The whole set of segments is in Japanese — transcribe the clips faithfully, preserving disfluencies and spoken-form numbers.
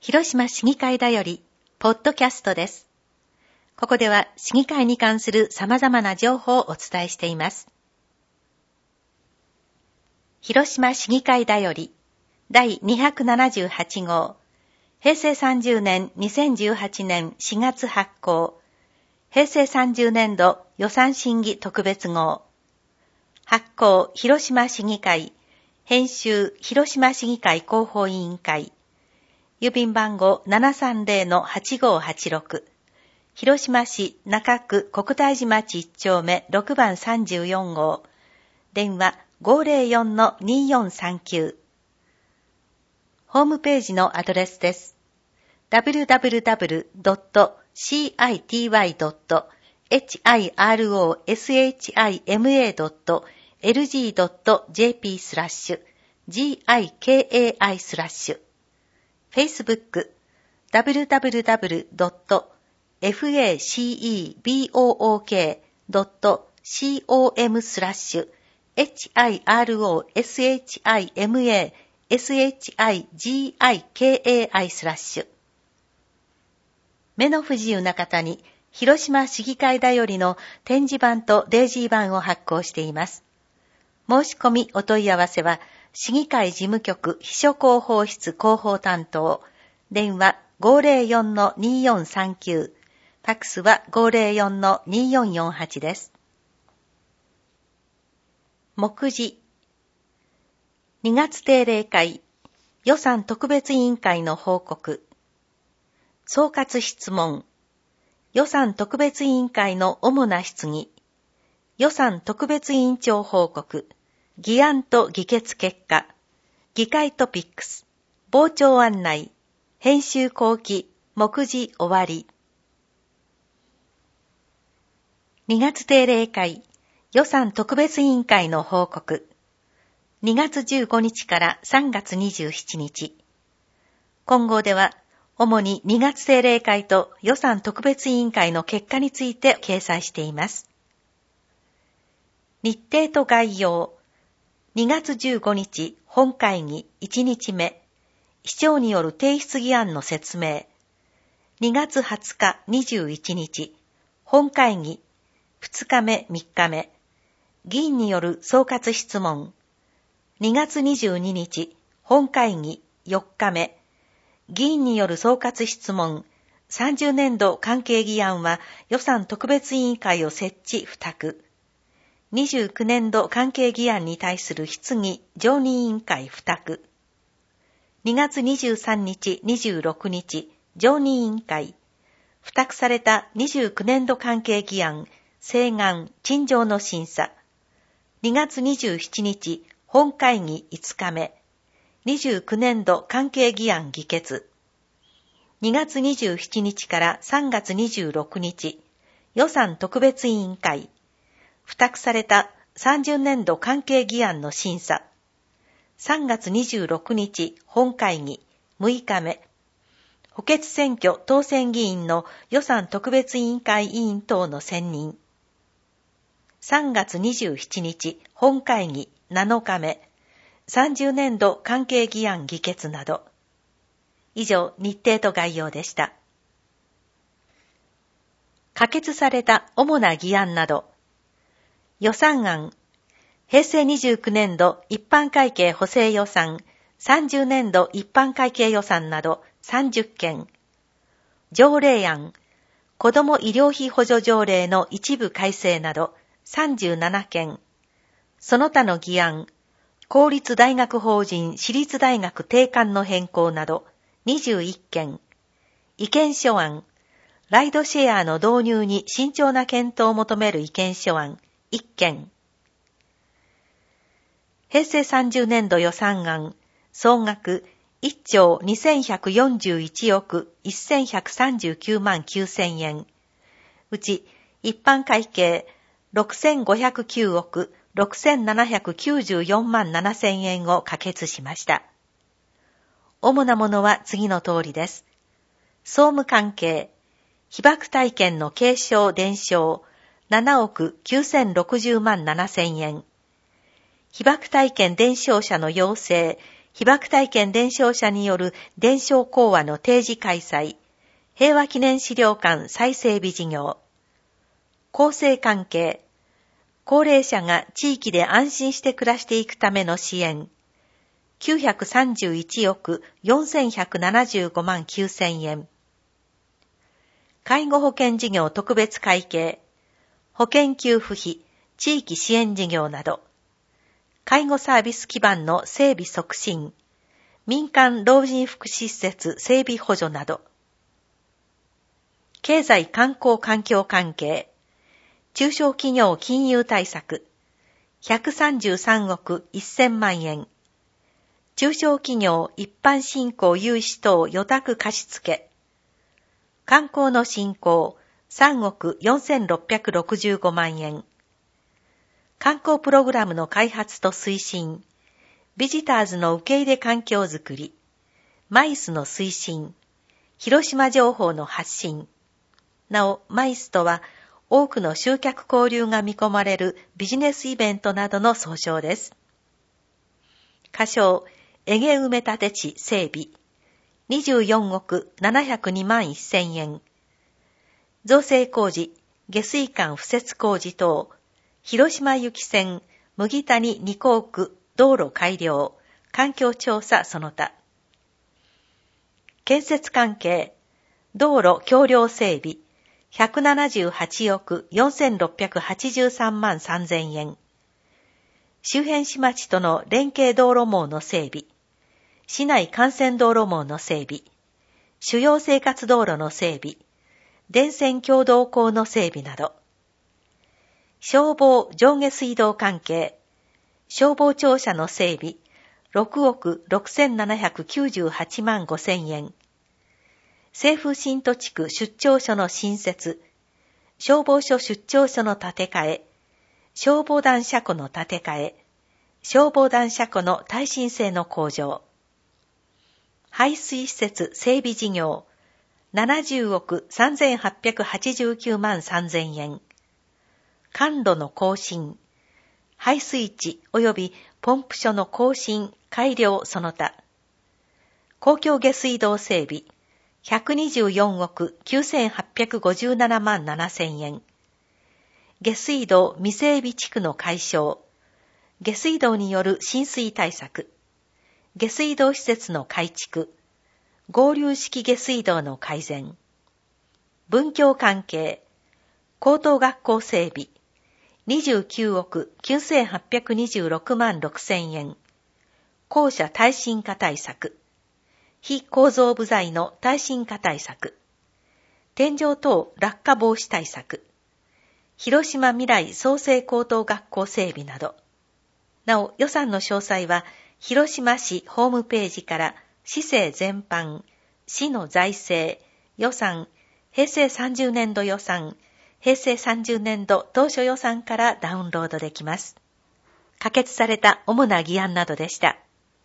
広島市議会だよりポッドキャストです。ここでは市議会に関する様々な情報をお伝えしています。広島市議会だよりだいにひゃくななじゅうはち号、平成さんじゅうねんにせんじゅうはちねんしがつ発行、平成さんじゅうねんど予算審議特別号、発行広島市議会、編集広島市議会広報委員会、郵便番号 ななさんぜろのはちごはちろく、広島市中区国大寺町いち丁目ろくばんさんじゅうよん号、電話 ごーぜろよんのにーよんさんきゅう。ホームページのアドレスです。ダブリューダブリューダブリュードットシーアイティーワイドットヒロシマドットエルジードットジェーピー スラッシュ ギカスラッシュFacebook ダブリューダブリューダブリュードットフェイブオーケードットコム スラッシュ ヒロシマシギカ スラッシュ。目の不自由な方に広島市議会だよりの展示板とデイジー板を発行しています。申し込みお問い合わせは市議会事務局秘書広報室広報担当、電話 ごーぜろよんのにーよんさんきゅう、ファックスは ごーぜろよんのにーよんよんはちです。目次にがつ定例会予算特別委員会の報告、総括質問、予算特別委員会の主な質疑、予算特別委員長報告、議案と議決結果、議会トピックス、傍聴案内、編集後期、目次終わり。にがつ定例会予算特別委員会の報告、にがつじゅうごにちからさんがつにじゅうしちにち。今後では、主ににがつ定例会と予算特別委員会の結果について掲載しています。日程と概要。にがつじゅうごにち本会議いちにちめ。市長による提出議案の説明。にがつはつかにじゅういちにち本会議ふつかめみっかめ。議員による総括質問。にがつにじゅうににち本会議よっかめ。議員による総括質問。さんじゅうねんど関係議案は予算特別委員会を設置付託。にじゅうきゅうねんど関係議案に対する質疑常任委員会付託。にがつにじゅうさんにちにじゅうろくにち常任委員会。付託されたにじゅうきゅうねんど関係議案請願陳情の審査。にがつにじゅうしちにち本会議いつかめ。にじゅうきゅうねんど関係議案議決。にがつにじゅうしちにちからさんがつにじゅうろくにち予算特別委員会。付託されたさんじゅうねんど関係議案の審査。さんがつにじゅうろくにち本会議むいかめ。補欠選挙当選議員の予算特別委員会委員等の選任。さんがつにじゅうしちにち本会議なのかめ。さんじゅうねんど関係議案議決など。以上、日程と概要でした。可決された主な議案など。予算案。平成にじゅうきゅうねんど一般会計補正予算、さんじゅうねんど一般会計予算などさんじゅっけん。条例案。子ども医療費補助条例の一部改正などさんじゅうななけん。その他の議案。公立大学法人私立大学定款の変更などにじゅういっけん。意見書案。ライドシェアの導入に慎重な検討を求める意見書案いっけん。平成さんじゅうねんど予算案総額いっちょうにせんひゃくよんじゅういちおくせんひゃくさんじゅうきゅうまんきゅうせんえん。うち一般会計ろくせんごひゃくきゅうおくろくせんななひゃくきゅうじゅうよんまんななせんえんを可決しました。主なものは次の通りです。総務関係、被爆体験の継承伝承ななおくきゅうせんろくじゅうまんななせんえん。被爆体験伝承者の養成、 被爆体験伝承者による伝承講話の定時開催、平和記念資料館再整備事業、厚生関係、高齢者が地域で安心して暮らしていくための支援、きゅうひゃくさんじゅういちおくよんせんひゃくななじゅうごまんきゅうせんえん。介護保険事業特別会計、保険給付費、地域支援事業など、介護サービス基盤の整備促進、民間老人福祉施設整備補助など、経済観光環境関係、中小企業金融対策、ひゃくさんじゅうさんおくせんまんえん、中小企業一般振興融資等予託貸付、観光の振興さんおくよんせんろっぴゃくろくじゅうごまんえん、観光プログラムの開発と推進、ビジターズの受け入れ環境づくり、マイスの推進、広島情報の発信。なお、マイスとは多くの集客交流が見込まれるビジネスイベントなどの総称です。仮称、エゲ埋め立て地整備、にじゅうよんおくななひゃくにまんせんえん。造成工事、下水管敷設工事等、広島行き線、麦谷二港区道路改良、環境調査その他。建設関係、道路橋梁整備、ひゃくななじゅうはちおくよんせんろっぴゃくはちじゅうさんまんさんぜんえん。周辺市町との連携道路網の整備、市内幹線道路網の整備、主要生活道路の整備、電線共同溝の整備など。消防上下水道関係、消防庁舎の整備、ろくおくろくせんななひゃくきゅうじゅうはちまんごせんえん。清風新都地区出張所の新設、消防署出張所の建て替え、消防団車庫の建て替え、消防団車庫の耐震性の向上。排水施設整備事業、ななじゅうおくさんぜんはっぴゃくはちじゅうきゅうまんさんぜんえん。管路の更新、排水池及びポンプ所の更新、改良その他。公共下水道整備、ひゃくにじゅうよんおくきゅうせんはっぴゃくごじゅうななまんななせんえん。下水道未整備地区の解消、下水道による浸水対策、下水道施設の改築、合流式下水道の改善。文教関係、高等学校整備、にじゅうきゅうおくきゅうせんはっぴゃくにじゅうろくまんろくせんえん。校舎耐震化対策。非構造部材の耐震化対策。天井等落下防止対策。広島未来創成高等学校整備など。なお、予算の詳細は、広島市ホームページから、市政全般、市の財政、予算、平成さんじゅうねんど予算、平成さんじゅうねんど当初予算からダウンロードできます。可決された主な議案などでした。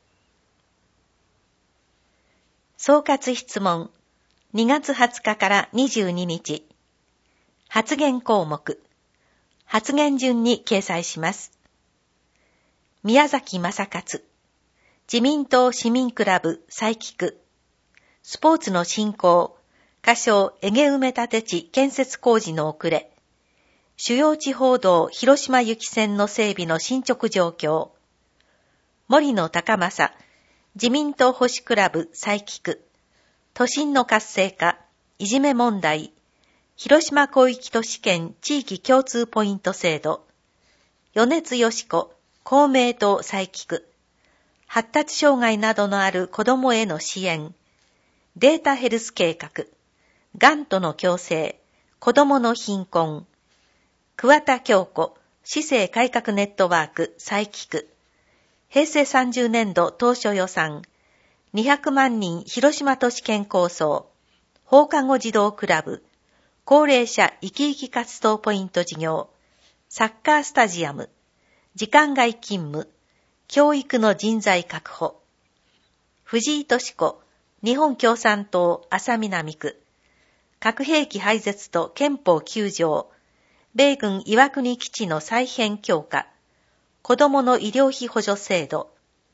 総括質問、にがつはつかからにじゅうににち。発言項目、発言順に掲載します。宮崎正勝、自民党市民クラブ佐伯区、スポーツの振興、仮称エゲ埋め立て地建設工事の遅れ、主要地方道広島行き線の整備の進捗状況、森野高正、自民党保守クラブ佐伯区、都心の活性化、いじめ問題、広島広域都市圏地域共通ポイント制度、米津よし子、公明党佐伯区、発達障害などのある子どもへの支援、データヘルス計画、がんとの共生、子どもの貧困、桑田京子、市政改革ネットワーク佐伯区、平成さんじゅうねんど当初予算、にひゃくまんにん広島都市圏構想、放課後児童クラブ、高齢者生き生き活動ポイント事業、サッカースタジアム、時間外勤務、教育の人材確保、藤井敏子、日本共産党安佐南区、核兵器廃絶と憲法きゅうじょう、米軍岩国基地の再編強化、子どもの医療費補助制度、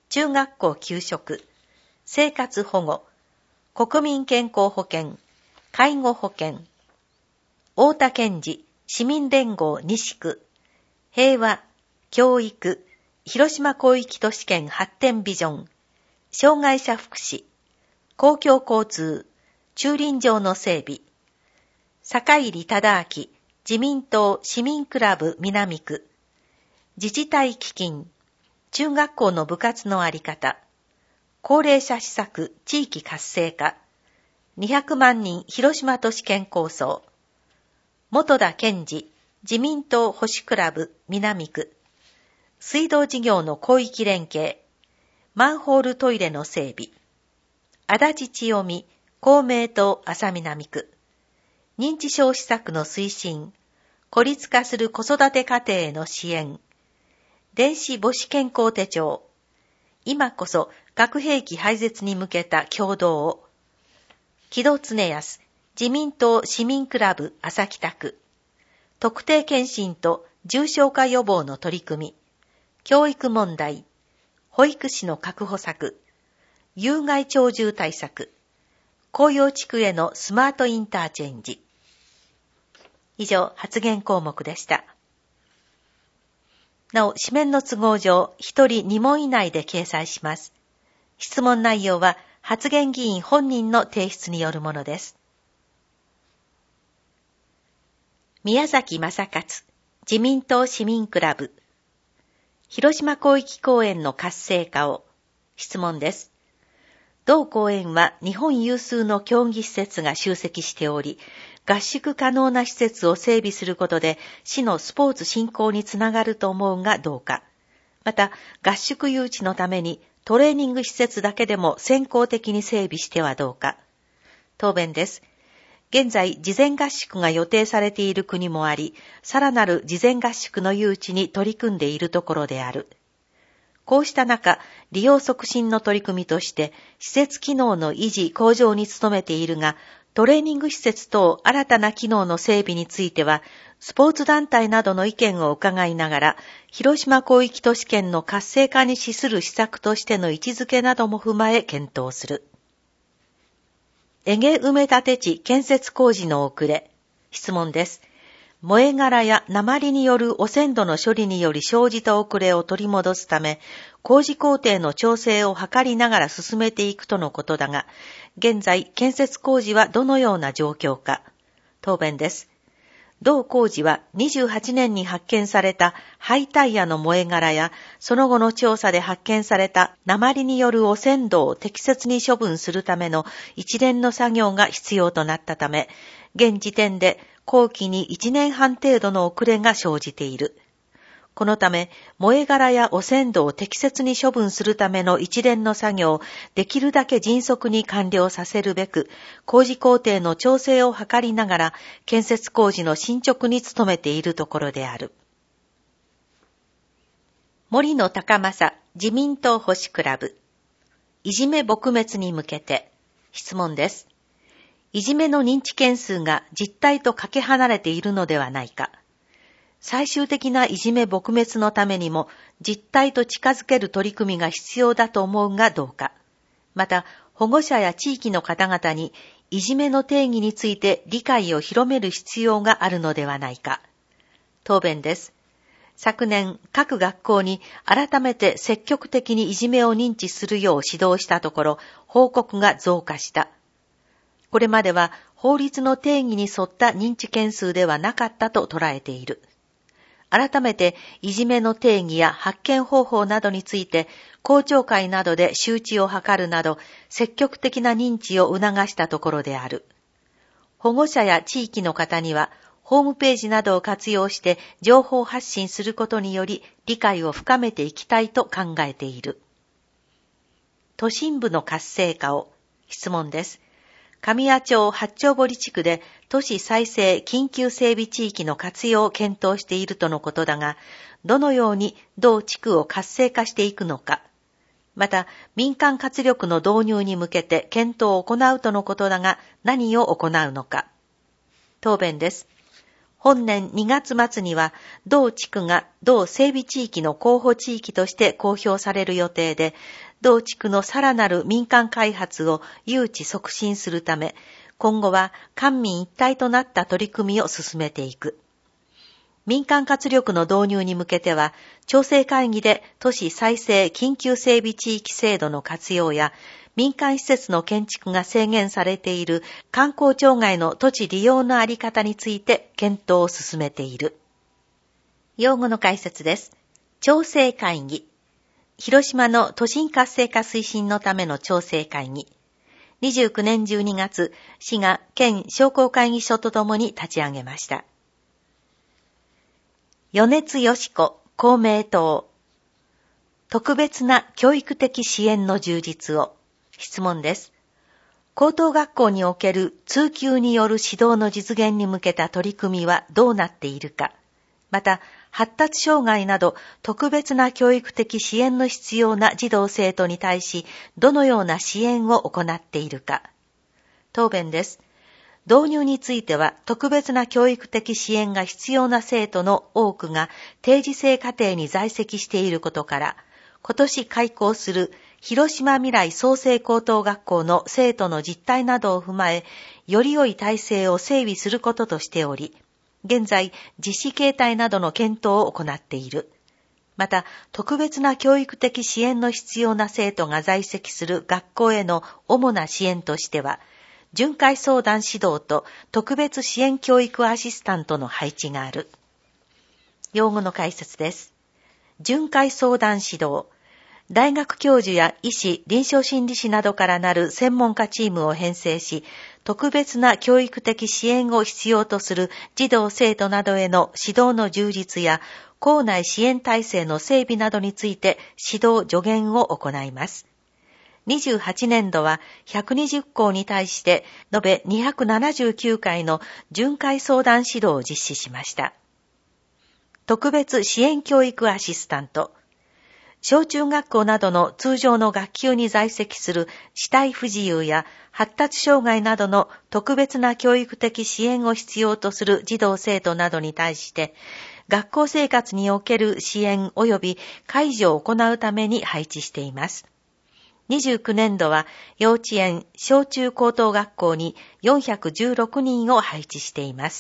中学校給食、生活保護、国民健康保険、介護保険、太田健二市民連合西区、平和、教育、広島広域都市圏発展ビジョン、障害者福祉、公共交通、駐輪場の整備、坂入忠明自民党市民クラブ南区、自治体基金、中学校の部活のあり方、高齢者施策地域活性化、にひゃくまんにん広島都市圏構想、本田健二自民党保守クラブ南区、水道事業の広域連携、マンホールトイレの整備、足立千代美公明党安佐南区、認知症施策の推進、孤立化する子育て家庭への支援、電子母子健康手帳、今こそ核兵器廃絶に向けた共同を、木戸恒康自民党市民クラブ朝北区、特定健診と重症化予防の取り組み、教育問題、保育士の確保策、有害鳥獣対策、紅葉地区へのスマートインターチェンジ。以上、発言項目でした。なお、紙面の都合上、一人二問以内で掲載します。質問内容は、発言議員本人の提出によるものです。宮崎正勝、自民党市民クラブ。広島広域公園の活性化を。質問です。同公園は日本有数の競技施設が集積しており、合宿可能な施設を整備することで市のスポーツ振興につながると思うがどうか。また、合宿誘致のためにトレーニング施設だけでも先行的に整備してはどうか。答弁です。現在、事前合宿が予定されている国もあり、さらなる事前合宿の誘致に取り組んでいるところである。こうした中、利用促進の取り組みとして、施設機能の維持向上に努めているが、トレーニング施設等新たな機能の整備については、スポーツ団体などの意見を伺いながら、広島広域都市圏の活性化に資する施策としての位置づけなども踏まえ検討する。江毛埋め立て地建設工事の遅れ。質問です。燃え殻や鉛による汚染土の処理により生じた遅れを取り戻すため、工事工程の調整を図りながら進めていくとのことだが、現在建設工事はどのような状況か。答弁です。同工事はにじゅうはちねんに発見された廃タイヤの燃え殻や、その後の調査で発見された鉛による汚染土を適切に処分するための一連の作業が必要となったため、現時点で工期にいちねんはん程度の遅れが生じている。このため、燃え殻や汚染土を適切に処分するための一連の作業をできるだけ迅速に完了させるべく、工事工程の調整を図りながら、建設工事の進捗に努めているところである。森野高正自民党保守クラブ。いじめ撲滅に向けて。質問です。いじめの認知件数が実態とかけ離れているのではないか。最終的ないじめ撲滅のためにも実態と近づける取り組みが必要だと思うがどうか。また、保護者や地域の方々にいじめの定義について理解を広める必要があるのではないか。答弁です。昨年、各学校に改めて積極的にいじめを認知するよう指導したところ、報告が増加した。これまでは法律の定義に沿った認知件数ではなかったと捉えている。改めていじめの定義や発見方法などについて公聴会などで周知を図るなど積極的な認知を促したところである。保護者や地域の方にはホームページなどを活用して情報発信することにより理解を深めていきたいと考えている。都心部の活性化を。質問です。神谷町八丁堀地区で都市再生緊急整備地域の活用を検討しているとのことだが、どのように同地区を活性化していくのか。また、民間活力の導入に向けて検討を行うとのことだが、何を行うのか。答弁です。 本年にがつ末には同地区が同整備地域の候補地域として公表される予定で、同地区のさらなる民間開発を誘致促進するため、今後は官民一体となった取り組みを進めていく。民間活力の導入に向けては、調整会議で都市再生緊急整備地域制度の活用や、民間施設の建築が制限されている観光庁外の土地利用のあり方について検討を進めている。用語の解説です。調整会議。広島の都心活性化推進のための調整会議。にじゅうきゅうねんじゅうにがつ、市が県商工会議所とともに立ち上げました。米津義子、公明党。特別な教育的支援の充実を。質問です。高等学校における通級による指導の実現に向けた取り組みはどうなっているか。また、発達障害など特別な教育的支援の必要な児童生徒に対し、どのような支援を行っているか。答弁です。導入については、特別な教育的支援が必要な生徒の多くが定時制課程に在籍していることから、今年開校する広島未来創成高等学校の生徒の実態などを踏まえ、より良い体制を整備することとしており、現在、実施形態などの検討を行っている。また、特別な教育的支援の必要な生徒が在籍する学校への主な支援としては、巡回相談指導と特別支援教育アシスタントの配置がある。用語の解説です。巡回相談指導。大学教授や医師、臨床心理士などからなる専門家チームを編成し、特別な教育的支援を必要とする児童生徒などへの指導の充実や、校内支援体制の整備などについて指導助言を行います。にじゅうはちねんどはひゃくにじゅっこうに対して延べにひゃくななじゅうきゅうかいの巡回相談指導を実施しました。特別支援教育アシスタント。小中学校などの通常の学級に在籍する肢体不自由や発達障害などの特別な教育的支援を必要とする児童生徒などに対して、学校生活における支援及び介助を行うために配置しています。にじゅうきゅうねんどは幼稚園、小中高等学校によんひゃくじゅうろくにんを配置しています。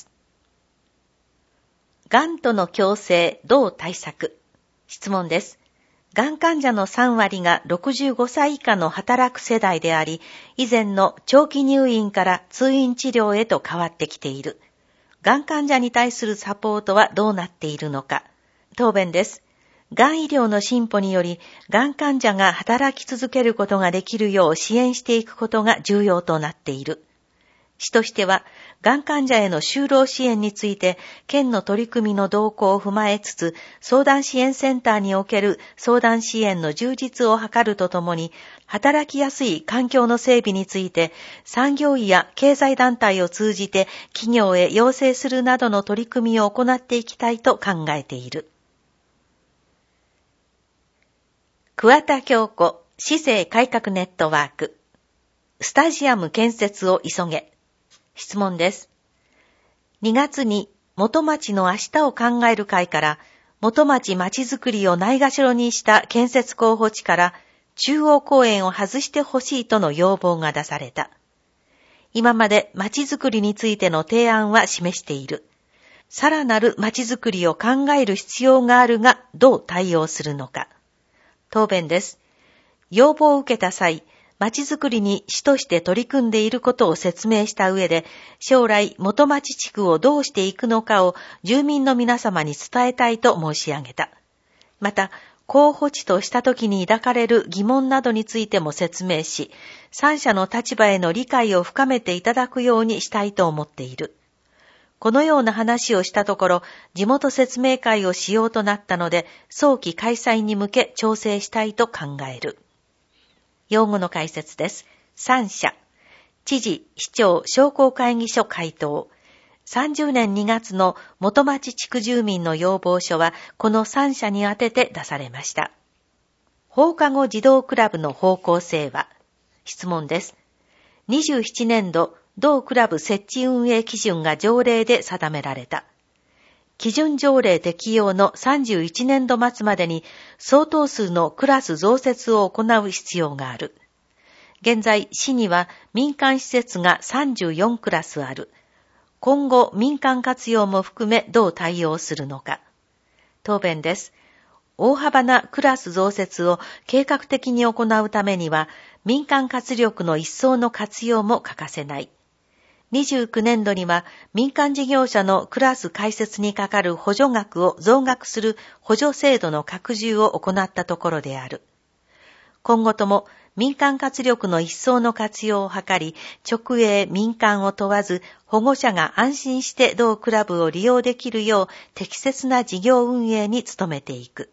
がんとの共生どう対策？質問です。がん患者のさんわりがろくじゅうごさい以下の働く世代であり、以前の長期入院から通院治療へと変わってきている。がん患者に対するサポートはどうなっているのか。答弁です。がん医療の進歩により、がん患者が働き続けることができるよう支援していくことが重要となっている。市としては、がん患者への就労支援について、県の取り組みの動向を踏まえつつ、相談支援センターにおける相談支援の充実を図るとともに、働きやすい環境の整備について、産業医や経済団体を通じて企業へ要請するなどの取り組みを行っていきたいと考えている。桑田京子市政改革ネットワーク。スタジアム建設を急げ。質問です。にがつに元町の明日を考える会から元町まちづくりをないがしろにした建設候補地から中央公園を外してほしいとの要望が出された。今までまちづくりについての提案は示している。さらなるまちづくりを考える必要があるがどう対応するのか。答弁です。要望を受けた際、まちづくりに市として取り組んでいることを説明した上で、将来元町地区をどうしていくのかを住民の皆様に伝えたいと申し上げた。また、候補地としたときに抱かれる疑問などについても説明し、三者の立場への理解を深めていただくようにしたいと思っている。このような話をしたところ、地元説明会をしようとなったので、早期開催に向け調整したいと考える。用語の解説です。三者。知事、市長、商工会議所回答。さんじゅうねんにがつの元町地区住民の要望書は、この三者に宛てて出されました。放課後児童クラブの方向性は？質問です。にじゅうななねんど、同クラブ設置運営基準が条例で定められた。 基準条例適用のさんじゅういちねんど末までに相当数のクラス増設を行う必要がある。現在、市には民間施設がさんじゅうよんクラスある。今後、民間活用も含めどう対応するのか。答弁です。大幅なクラス増設を計画的に行うためには、民間活力の一層の活用も欠かせない。にじゅうきゅうねんどには民間事業者のクラス開設にかかる補助額を増額する補助制度の拡充を行ったところである。今後とも民間活力の一層の活用を図り、直営民間を問わず保護者が安心して同クラブを利用できるよう適切な事業運営に努めていく。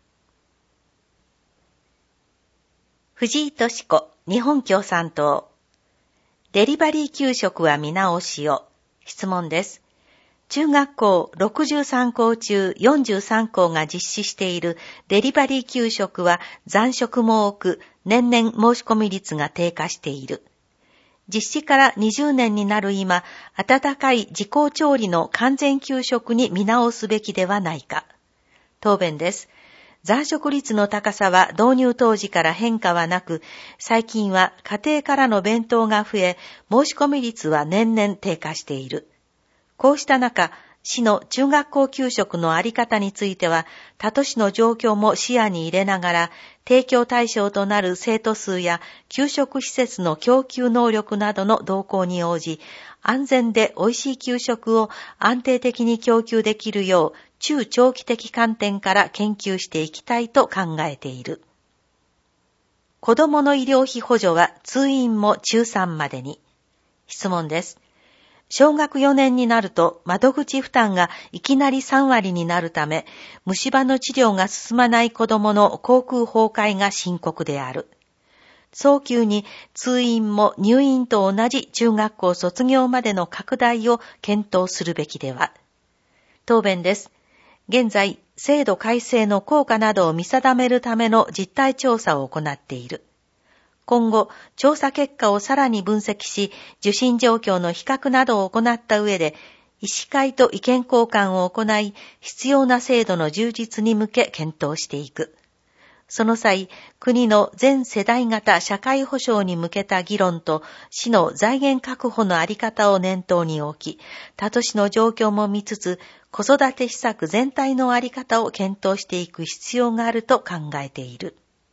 藤井敏子、日本共産党。デリバリー給食は見直しを。質問です。中学校ろくじゅうさんこう中よんじゅうさんこうが実施しているデリバリー給食は残食も多く、年々申し込み率が低下している。実施からにじゅうねんになる今、温かい自校調理の完全給食に見直すべきではないか。答弁です。残食率の高さは導入当時から変化はなく、最近は家庭からの弁当が増え、申し込み率は年々低下している。こうした中、市の中学校給食のあり方については、他都市の状況も視野に入れながら、提供対象となる生徒数や給食施設の供給能力などの動向に応じ、安全で美味しい給食を安定的に供給できるよう、中長期的観点から研究していきたいと考えている。子どもの医療費補助は通院も中さんまでに。質問です。小学よねんになると窓口負担がいきなりさんわりになるため、虫歯の治療が進まない子どもの口腔崩壊が深刻である。早急に通院も入院と同じ中学校卒業までの拡大を検討するべきでは。答弁です。現在、制度改正の効果などを見定めるための実態調査を行っている。今後、調査結果をさらに分析し、受診状況の比較などを行った上で、医師会と意見交換を行い、必要な制度の充実に向け検討していく。その際、国の全世代型社会保障に向けた議論と市の財源確保のあり方を念頭に置き、他都市の状況も見つつ、子育て施策全体のあり方を検討していく必要があると考えている。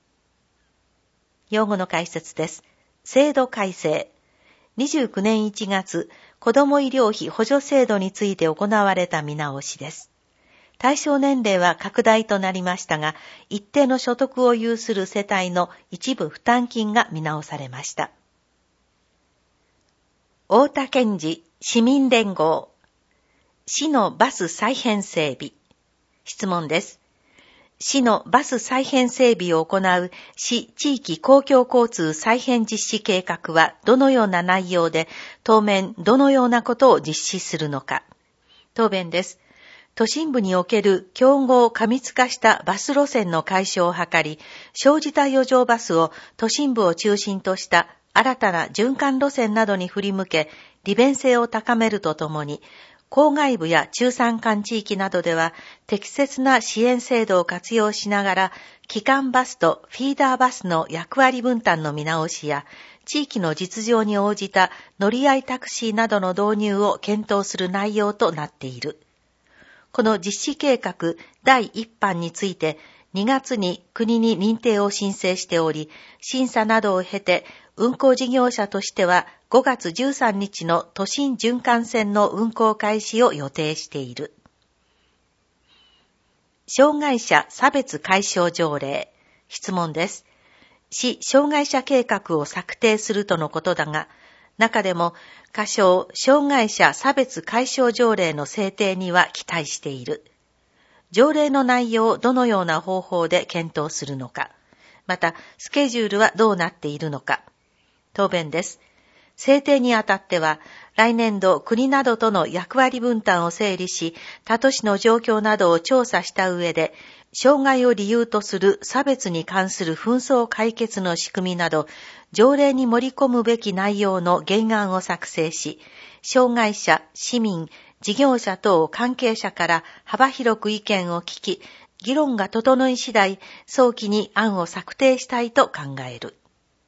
用語の解説です。制度改正。にじゅうきゅうねんいちがつ、子ども医療費補助制度について行われた見直しです。対象年齢は拡大となりましたが、一定の所得を有する世帯の一部負担金が見直されました。太田健二市民連合。市のバス再編整備。質問です。市のバス再編整備を行う市地域公共交通再編実施計画はどのような内容で、当面どのようなことを実施するのか。答弁です。都心部における競合過密化したバス路線の解消を図り、生じた余剰バスを都心部を中心とした新たな循環路線などに振り向け、利便性を高めるとともに、郊外部や中山間地域などでは適切な支援制度を活用しながら、基幹バスとフィーダーバスの役割分担の見直しや、地域の実情に応じた乗り合いタクシーなどの導入を検討する内容となっている。この実施計画だいいっ版についてにがつに国に認定を申請しており、審査などを経て運行事業者としてはごがつじゅうさんにちの都心循環線の運行開始を予定している。障害者差別解消条例。質問です。市障害者計画を策定するとのことだが、中でも仮称障害者差別解消条例の制定には期待している。条例の内容をどのような方法で検討するのか、またスケジュールはどうなっているのか。答弁です。制定にあたっては、来年度国などとの役割分担を整理し、他都市の状況などを調査した上で、障害を理由とする差別に関する紛争解決の仕組みなど、条例に盛り込むべき内容の原案を作成し、障害者、市民、 事業者等関係者から幅広く意見を聞き、議論が整い次第、早期に案を策定したいと考える。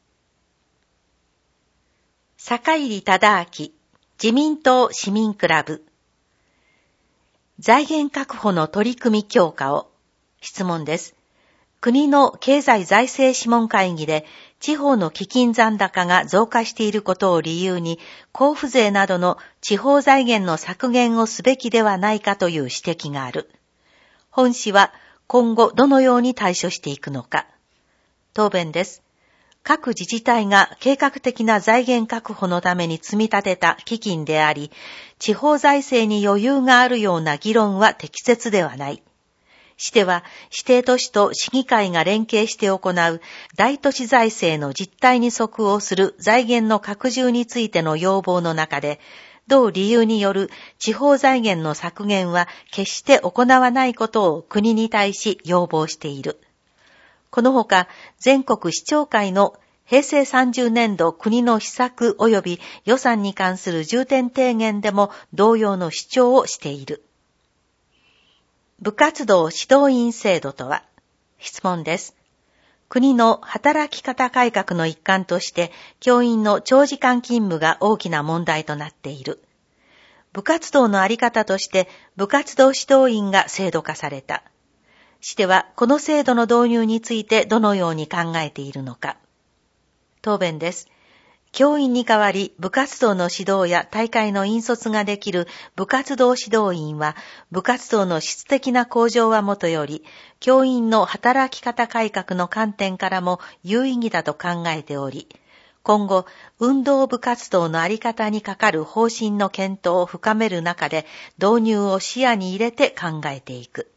坂入忠明、自民党市民クラブ。財源確保の取り組み強化を。質問です。国の経済財政諮問会議で地方の基金残高が増加していることを理由に交付税などの地方財源の削減をすべきではないかという指摘がある。本市は今後どのように対処していくのか。答弁です。各自治体が計画的な財源確保のために積み立てた基金であり、地方財政に余裕があるような議論は適切ではない。しては、指定都市と市議会が連携して行う大都市財政の実態に即応する財源の拡充についての要望の中で、同理由による地方財源の削減は決して行わないことを国に対し要望している。このほか、全国市長会の平成さんじゅうねんど国の施策及び予算に関する重点提言でも同様の主張をしている。部活動指導員制度とは。質問です。国の働き方改革の一環として教員の長時間勤務が大きな問題となっている。部活動のあり方として部活動指導員が制度化された。してはこの制度の導入についてどのように考えているのか。答弁です。教員に代わり部活動の指導や大会の引率ができる部活動指導員は部活動の質的な向上はもとより、教員の働き方改革の観点からも有意義だと考えており、今後、運動部活動のあり方にかかる方針の検討を深める中で導入を視野に入れて考えていく。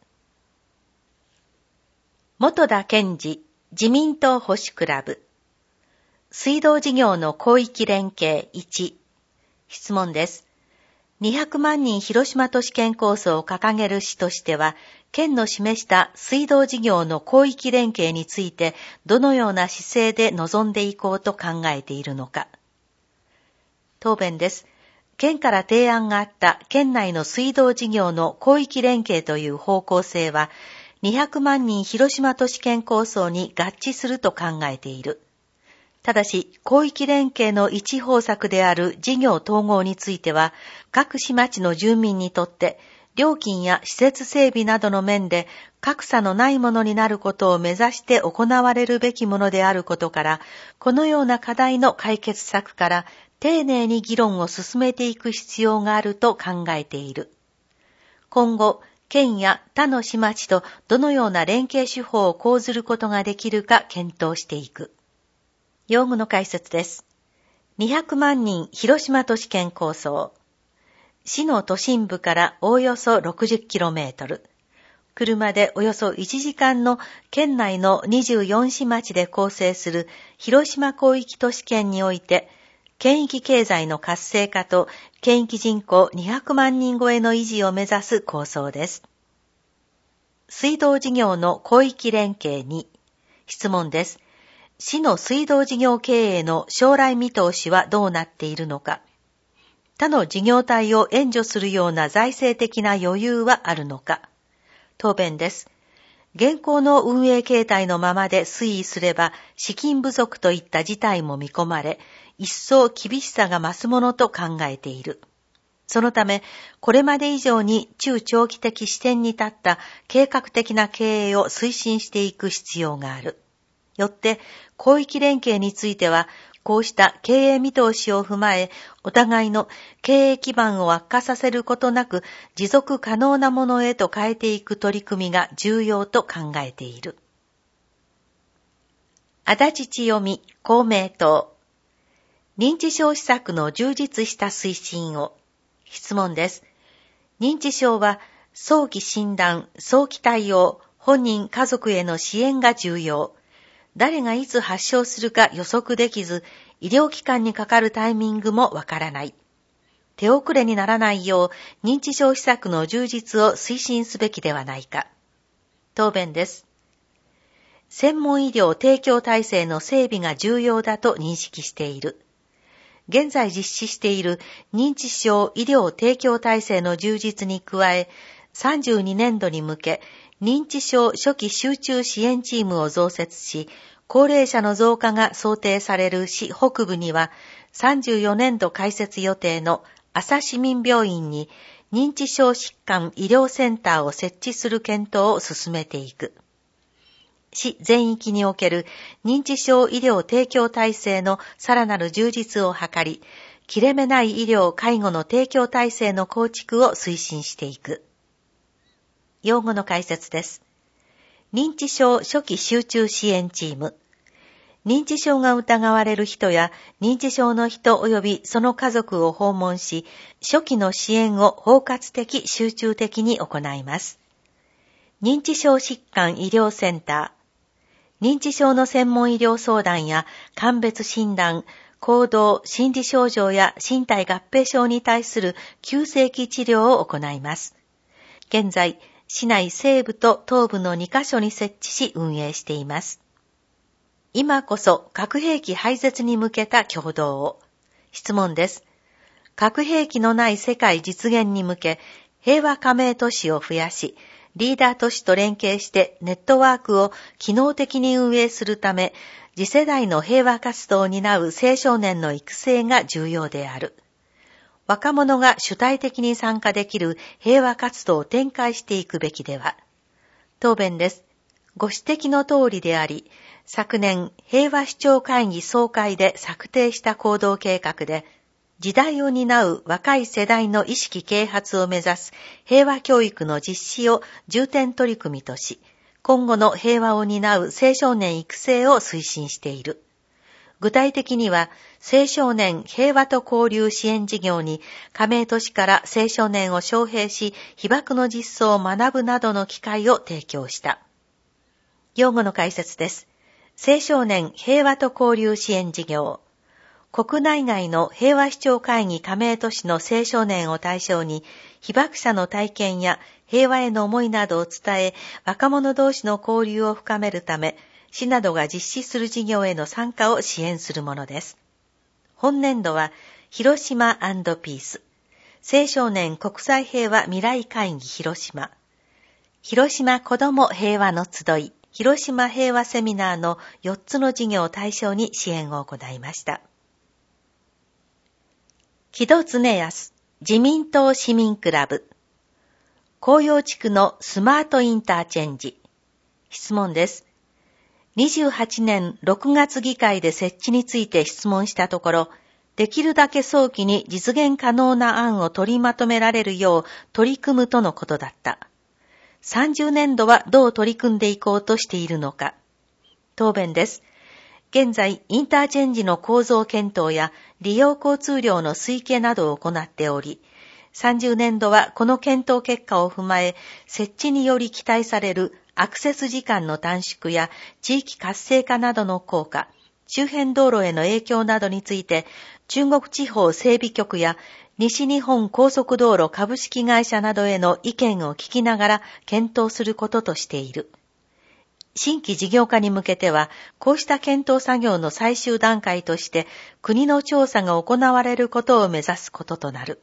本田健二、自民党保守クラブ。水道事業の広域連携いち。質問です。にひゃくまんにん広島都市圏構想を掲げる市としては、県の示した水道事業の広域連携についてどのような姿勢で臨んでいこうと考えているのか。答弁です。県から提案があった県内の水道事業の広域連携という方向性は、にひゃくまんにん広島都市圏構想に合致すると考えている。ただし、広域連携の一方策である事業統合については、各市町の住民にとって、料金や施設整備などの面で格差のないものになることを目指して行われるべきものであることから、このような課題の解決策から丁寧に議論を進めていく必要があると考えている。今後、県や他の市町とどのような連携手法を講ずることができるか検討していく。用語の解説です。にひゃくまんにん広島都市圏構想。市の都心部からおおよそ ろくじゅっキロメートル。車でおよそいちじかんの県内のにじゅうよん市町で構成する広島広域都市圏において、県域経済の活性化と県域人口にひゃくまんにん超えの維持を目指す構想です。水道事業の広域連携に。質問です。市の水道事業経営の将来見通しはどうなっているのか。他の事業体を援助するような財政的な余裕はあるのか。答弁です。現行の運営形態のままで推移すれば資金不足といった事態も見込まれ、一層厳しさが増すものと考えている。そのため、これまで以上に中長期的視点に立った計画的な経営を推進していく必要がある。よって、広域連携については、こうした経営見通しを踏まえ、お互いの経営基盤を悪化させることなく、持続可能なものへと変えていく取り組みが重要と考えている。足立千代美、公明党。認知症施策の充実した推進を。質問です。認知症は、早期診断、早期対応、本人家族への支援が重要。誰がいつ発症するか予測できず、医療機関にかかるタイミングもわからない。手遅れにならないよう、認知症施策の充実を推進すべきではないか。答弁です。専門医療提供体制の整備が重要だと認識している。 現在実施している認知症医療提供体制の充実に加え、さんじゅうにねんどに向け、認知症初期集中支援チームを増設し、高齢者の増加が想定される市北部には、さんじゅうよねんど開設予定の阿佐市民病院に認知症疾患医療センターを設置する検討を進めていく。市全域における認知症医療提供体制のさらなる充実を図り、切れ目ない医療・介護の提供体制の構築を推進していく。用語の解説です。認知症初期集中支援チーム。認知症が疑われる人や認知症の人及びその家族を訪問し、初期の支援を包括的集中的に行います。認知症疾患医療センター。認知症の専門医療相談や鑑別診断、行動、心理症状や身体合併症に対する急性期治療を行います。現在、市内西部と東部のにカ所に設置し運営しています。今こそ核兵器廃絶に向けた共同を。質問です。核兵器のない世界実現に向け、平和加盟都市を増やし、リーダー都市と連携してネットワークを機能的に運営するため、次世代の平和活動を担う青少年の育成が重要である。若者が主体的に参加できる平和活動を展開していくべきでは。答弁です。ご指摘の通りであり、昨年平和首長会議総会で策定した行動計画で、時代を担う若い世代の意識啓発を目指す平和教育の実施を重点取り組みとし、今後の平和を担う青少年育成を推進している。具体的には、青少年平和と交流支援事業に加盟都市から青少年を招聘し、被爆の実相を学ぶなどの機会を提供した。用語の解説です。青少年平和と交流支援事業。国内外の平和首長会議加盟都市の青少年を対象に、被爆者の体験や平和への思いなどを伝え、若者同士の交流を深めるため、市などが実施する事業への参加を支援するものです。本年度は、広島&ピース、青少年国際平和未来会議広島、広島子ども平和の集い、広島平和セミナーのよっつの事業を対象に支援を行いました。木戸恒康、自民党市民クラブ。紅葉地区のスマートインターチェンジ。質問です。にじゅうはちねんろくがつ議会で設置について質問したところ、できるだけ早期に実現可能な案を取りまとめられるよう取り組むとのことだった。さんじゅうねんどはどう取り組んでいこうとしているのか。答弁です。現在、インターチェンジの構造検討や利用交通量の推計などを行っており、さんじゅうねんどはこの検討結果を踏まえ、設置により期待されるアクセス時間の短縮や地域活性化などの効果、周辺道路への影響などについて、中国地方整備局や西日本高速道路株式会社などへの意見を聞きながら検討することとしている。新規事業化に向けては、こうした検討作業の最終段階として、国の調査が行われることを目指すこととなる。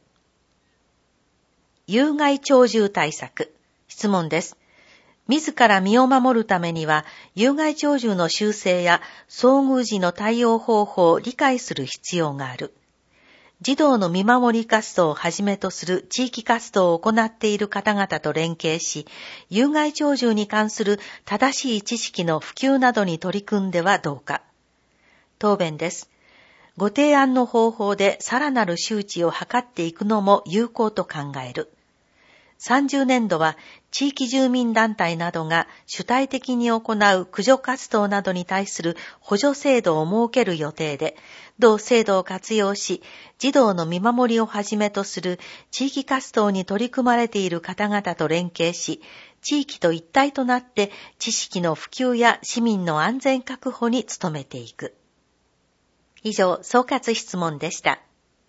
有害鳥獣対策。質問です。自ら身を守るためには、有害鳥獣の習性や遭遇時の対応方法を理解する必要がある。児童の見守り活動をはじめとする地域活動を行っている方々と連携し、有害鳥獣に関する正しい知識の普及などに取り組んではどうか。答弁です。ご提案の方法でさらなる周知を図っていくのも有効と考える。さんじゅうねんどは地域住民団体などが主体的に行う駆除活動などに対する補助制度を設ける予定で、同制度を活用し、児童の見守りをはじめとする地域活動に取り組まれている方々と連携し、地域と一体となって知識の普及や市民の安全確保に努めていく。以上、総括質問でした。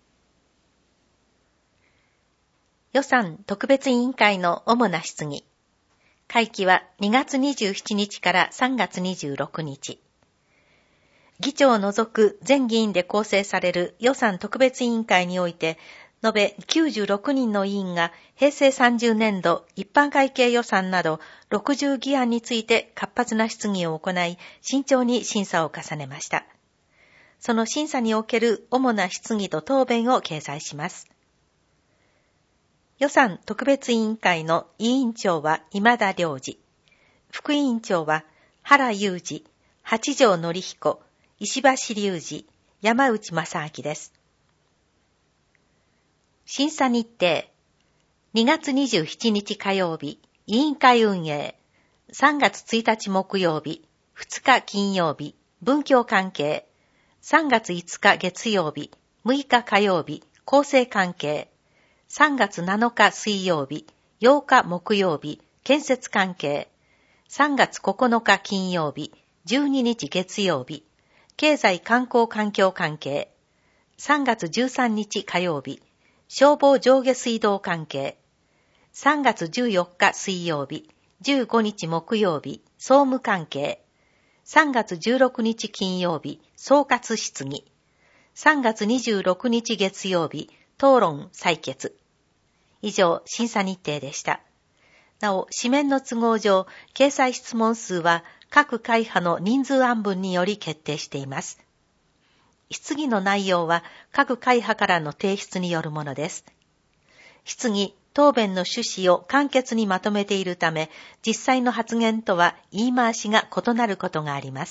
予算特別委員会の主な質疑。会期はにがつにじゅうしちにちからさんがつにじゅうろくにち。 議長を除く全議員で構成される予算特別委員会において、延べきゅうじゅうろくにんの委員が平成さんじゅうねんど一般会計予算などろくじゅう議案について活発な質疑を行い、慎重に審査を重ねました。その審査における主な質疑と答弁を掲載します。予算特別委員会の委員長は今田良二、副委員長は原裕二、八条則彦、石橋隆二、山内正明です。審査日程、にがつにじゅうしちにち火曜日、委員会運営、さんがつついたち木曜日、ふつか金曜日、文教関係、さんがついつか月曜日、むいか火曜日、厚生関係、さんがつなのか水曜日、ようか木曜日、建設関係、さんがつここのか金曜日、じゅうににち月曜日、経済観光環境関係、さんがつじゅうさんにち火曜日、消防上下水道関係、さんがつじゅうよっか水曜日、じゅうごにち木曜日、総務関係、さんがつじゅうろくにち金曜日、総括質疑、さんがつにじゅうろくにち月曜日、討論採決。以上、審査日程でした。なお、紙面の都合上、掲載質問数は各会派の人数案分により決定しています。質疑の内容は各会派からの提出によるものです。質疑、答弁の趣旨を簡潔にまとめているため、実際の発言とは言い回しが異なることがあります。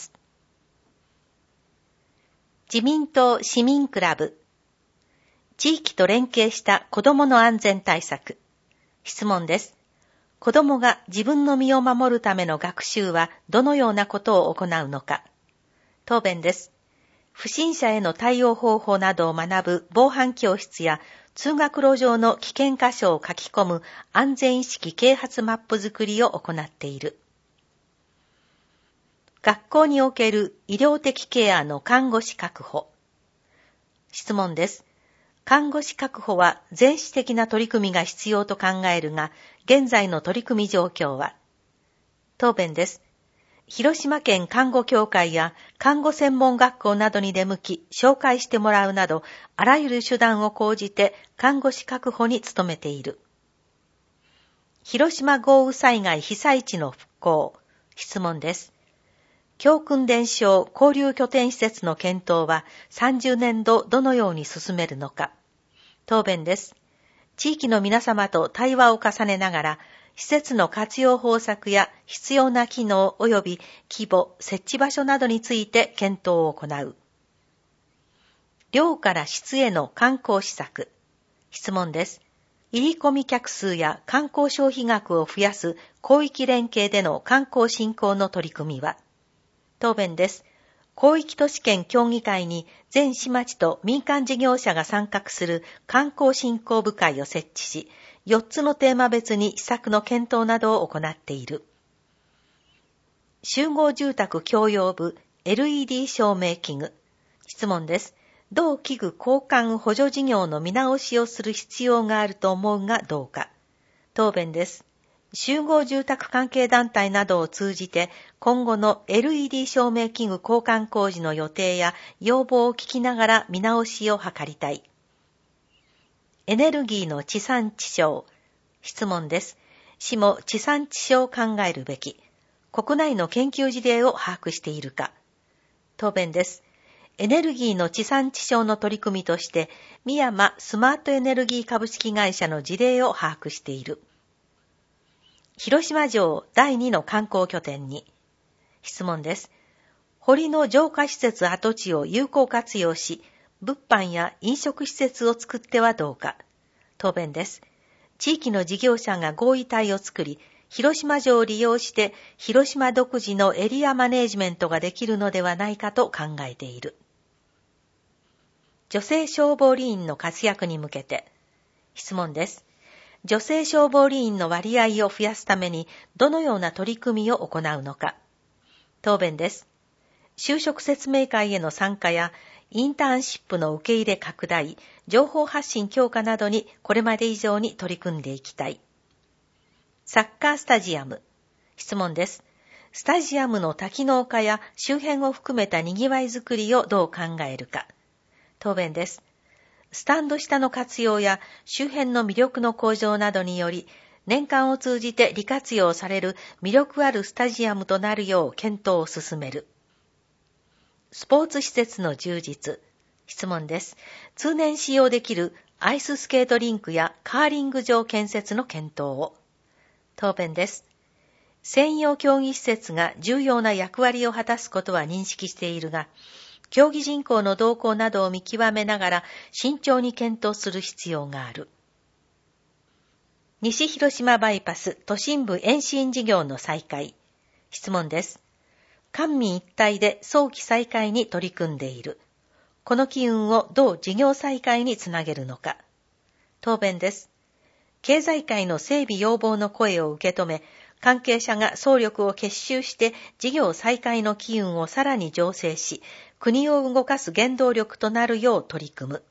自民党市民クラブ、地域と連携した子どもの安全対策。質問です。子どもが自分の身を守るための学習はどのようなことを行うのか。答弁です。不審者への対応方法などを学ぶ防犯教室や通学路上の危険箇所を書き込む安全意識啓発マップ作りを行っている。学校における医療的ケアの看護師確保。質問です。看護師確保は全市的な取り組みが必要と考えるが、現在の取り組み状況は。答弁です。広島県看護協会や看護専門学校などに出向き紹介してもらうなど、あらゆる手段を講じて看護師確保に努めている。広島豪雨災害被災地の復興。質問です。教訓伝承交流拠点施設の検討はさんじゅうねんどどのように進めるのか。答弁です。地域の皆様と対話を重ねながら、施設の活用方策や必要な機能及び規模、設置場所などについて検討を行う。寮から質への観光施策。質問です。入り込み客数や観光消費額を増やす広域連携での観光振興の取り組みは。答弁です。広域都市圏協議会に全市町と民間事業者が参画する観光振興部会を設置し、よっつのテーマ別に施策の検討などを行っている。集合住宅共用部 エルイーディー 照明器具。質問です。同器具交換補助事業の見直しをする必要があると思うがどうか。答弁です。集合住宅関係団体などを通じて今後の エルイーディー 照明器具交換工事の予定や要望を聞きながら見直しを図りたい。エネルギーの地産地消。質問です。市も地産地消を考えるべき。国内の研究事例を把握しているか。答弁です。エネルギーの地産地消の取り組みとして、深山スマートエネルギー株式会社の事例を把握している。広島城だいにの観光拠点に。質問です。堀の浄化施設跡地を有効活用し、物販や飲食施設を作ってはどうか。答弁です。地域の事業者が合意体を作り、広島城を利用して広島独自のエリアマネージメントができるのではないかと考えている。女性消防理員の活躍に向けて。質問です。女性消防理員の割合を増やすためにどのような取り組みを行うのか。答弁です。就職説明会への参加やインターンシップの受け入れ拡大、情報発信強化などにこれまで以上に取り組んでいきたい。サッカースタジアム。質問です。 スタジアムの多機能化や周辺を含めた賑わいづくりをどう考えるか。答弁です。スタンド下の活用や周辺の魅力の向上などにより、年間を通じて利活用される魅力あるスタジアムとなるよう検討を進める。スポーツ施設の充実。質問です。通年使用できるアイススケートリンクやカーリング場建設の検討を。答弁です。専用競技施設が重要な役割を果たすことは認識しているが、競技人口の動向などを見極めながら慎重に検討する必要がある。西広島バイパス都心部延伸事業の再開。質問です。官民一体で早期再開に取り組んでいる。この機運をどう事業再開につなげるのか。答弁です。経済界の整備要望の声を受け止め、関係者が総力を結集して事業再開の機運をさらに醸成し、国を動かす原動力となるよう取り組む。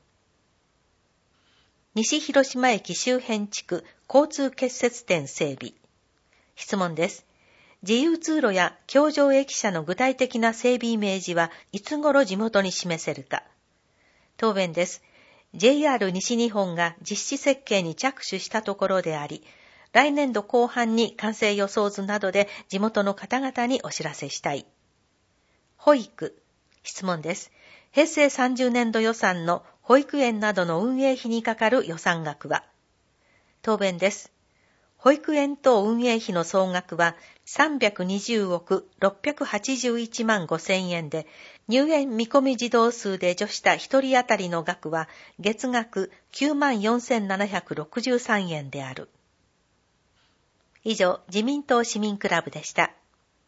西広島駅周辺地区交通結節点整備。質問です。自由通路や橋上駅舎の具体的な整備イメージはいつ頃地元に示せるか。答弁です。ジェイアール 西日本が実施設計に着手したところであり、来年度後半に完成予想図などで地元の方々にお知らせしたい。保育。質問です。平成さんじゅうねんど予算の保育園などの運営費にかかる予算額は。答弁です。保育園等運営費の総額はさんびゃくにじゅうおくろっぴゃくはちじゅういちまんごせんえんで、入園見込み児童数で除したひとり当たりの額は月額きゅうまんよんせんななひゃくろくじゅうさんえんである。以上、自民党市民クラブでした。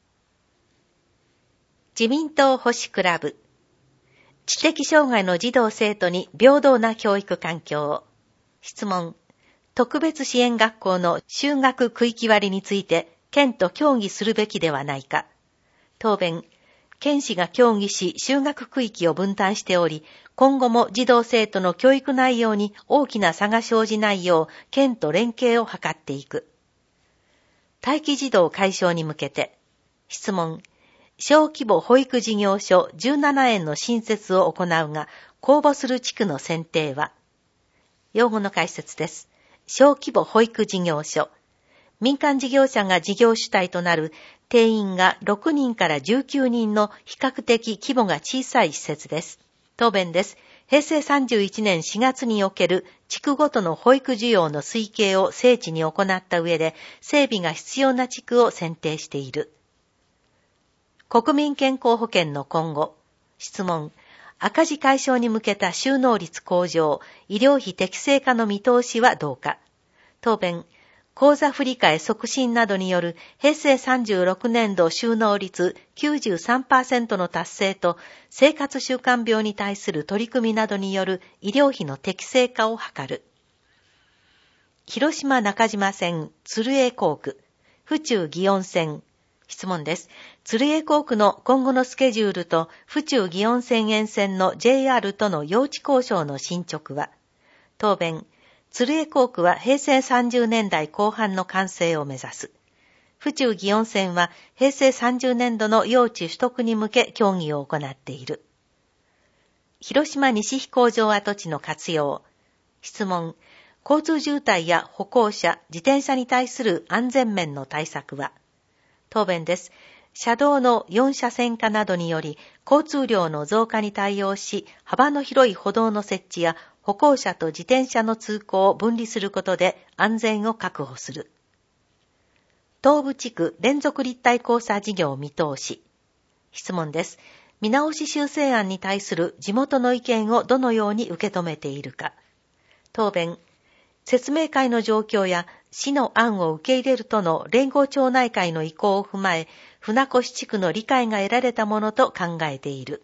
自民党保守クラブ。知的障害の児童生徒に平等な教育環境を。質問。特別支援学校の就学区域割について県と協議するべきではないか。答弁。県市が協議し就学区域を分担しており、今後も児童生徒の教育内容に大きな差が生じないよう県と連携を図っていく。待機児童解消に向けて。質問。小規模保育事業所じゅうななえんの新設を行うが、公募する地区の選定は。用語の解説です。小規模保育事業所。民間事業者が事業主体となる定員がろくにんからじゅうきゅうにんの比較的規模が小さい施設です。答弁です。平成さんじゅういちねんしがつにおける地区ごとの保育需要の推計を精緻に行った上で、整備が必要な地区を選定している。国民健康保険の今後。質問。赤字解消に向けた収納率向上、医療費適正化の見通しはどうか。答弁。口座振替促進などによる平成さんじゅうろくねんど収納率 きゅうじゅうさんパーセント の達成と、生活習慣病に対する取り組みなどによる医療費の適正化を図る。広島中島線鶴江工区、府中祇園線。質問です。鶴江工区の今後のスケジュールと府中祇園線沿線の ジェイアール との用地交渉の進捗は。答弁。鶴江工区は平成さんじゅうねんだいこう半の完成を目指す。府中祇園線は平成さんじゅうねんどの用地取得に向け協議を行っている。広島西飛行場跡地の活用。質問。交通渋滞や歩行者、自転車に対する安全面の対策は。答弁です。車道のよんしゃせん化などにより、交通量の増加に対応し、幅の広い歩道の設置や歩行者と自転車の通行を分離することで安全を確保する。東部地区連続立体交差事業見通し。質問です。見直し修正案に対する地元の意見をどのように受け止めているか。答弁。説明会の状況や市の案を受け入れるとの連合町内会の意向を踏まえ、船越地区の理解が得られたものと考えている。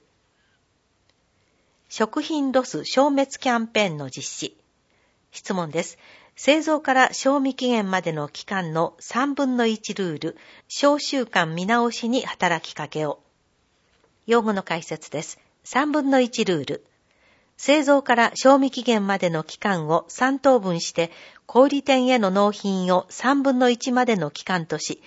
食品ロス消滅キャンペーンの実施。質問です。製造から賞味期限までの期間のさんぶんのいちルール、商習慣見直しに働きかけを。用語の解説です。さんぶんのいちルール。製造から賞味期限までの期間をさん等分して、小売店への納品をさんぶんのいちまでの期間とし、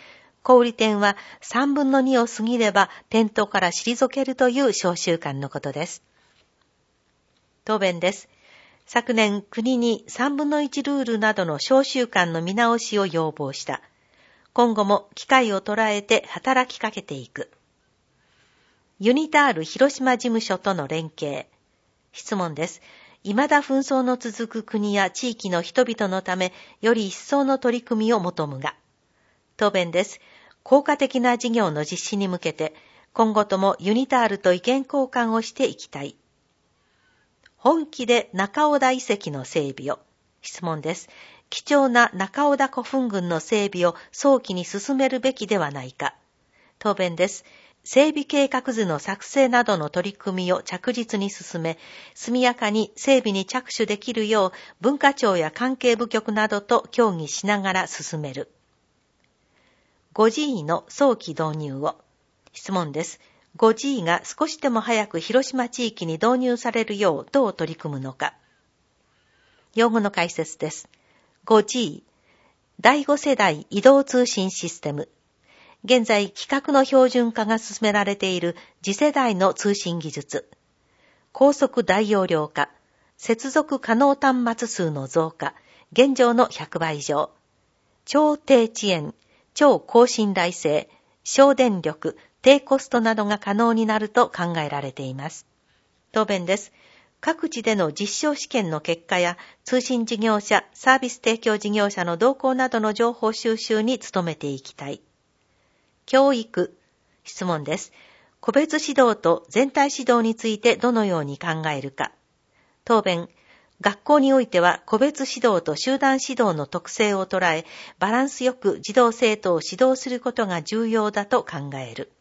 小売店はさんぶんのにを過ぎれば店頭から退けるという召集慣のことです。答弁です。昨年、国にさんぶんのいちルールなどの召集慣の見直しを要望した。今後も機会を捉えて働きかけていく。ユニタール広島事務所との連携。質問です。未だ紛争の続く国や地域の人々のため、より一層の取り組みを求むが。答弁です。効果的な事業の実施に向けて、今後ともユニタールと意見交換をしていきたい。本気で中尾田遺跡の整備を。質問です。貴重な中尾田古墳群の整備を早期に進めるべきではないか。答弁です。整備計画図の作成などの取り組みを着実に進め、速やかに整備に着手できるよう文化庁や関係部局などと協議しながら進める。ごジー の早期導入を。質問です。ごジー が少しでも早く広島地域に導入されるようどう取り組むのか。用語の解説です。ごジー、だいご世代移動通信システム。現在、規格の標準化が進められている次世代の通信技術。高速大容量化、接続可能端末数の増加、現状のひゃくばい以上。超低遅延、超高信頼性、省電力、低コストなどが可能になると考えられています。答弁です。各地での実証試験の結果や通信事業者、サービス提供事業者の動向などの情報収集に努めていきたい。教育。質問です。個別指導と全体指導についてどのように考えるか。答弁。学校においては個別指導と集団指導の特性を捉え、バランスよく児童生徒を指導することが重要だと考える。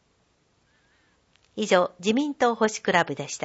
以上、自民党保守クラブでした。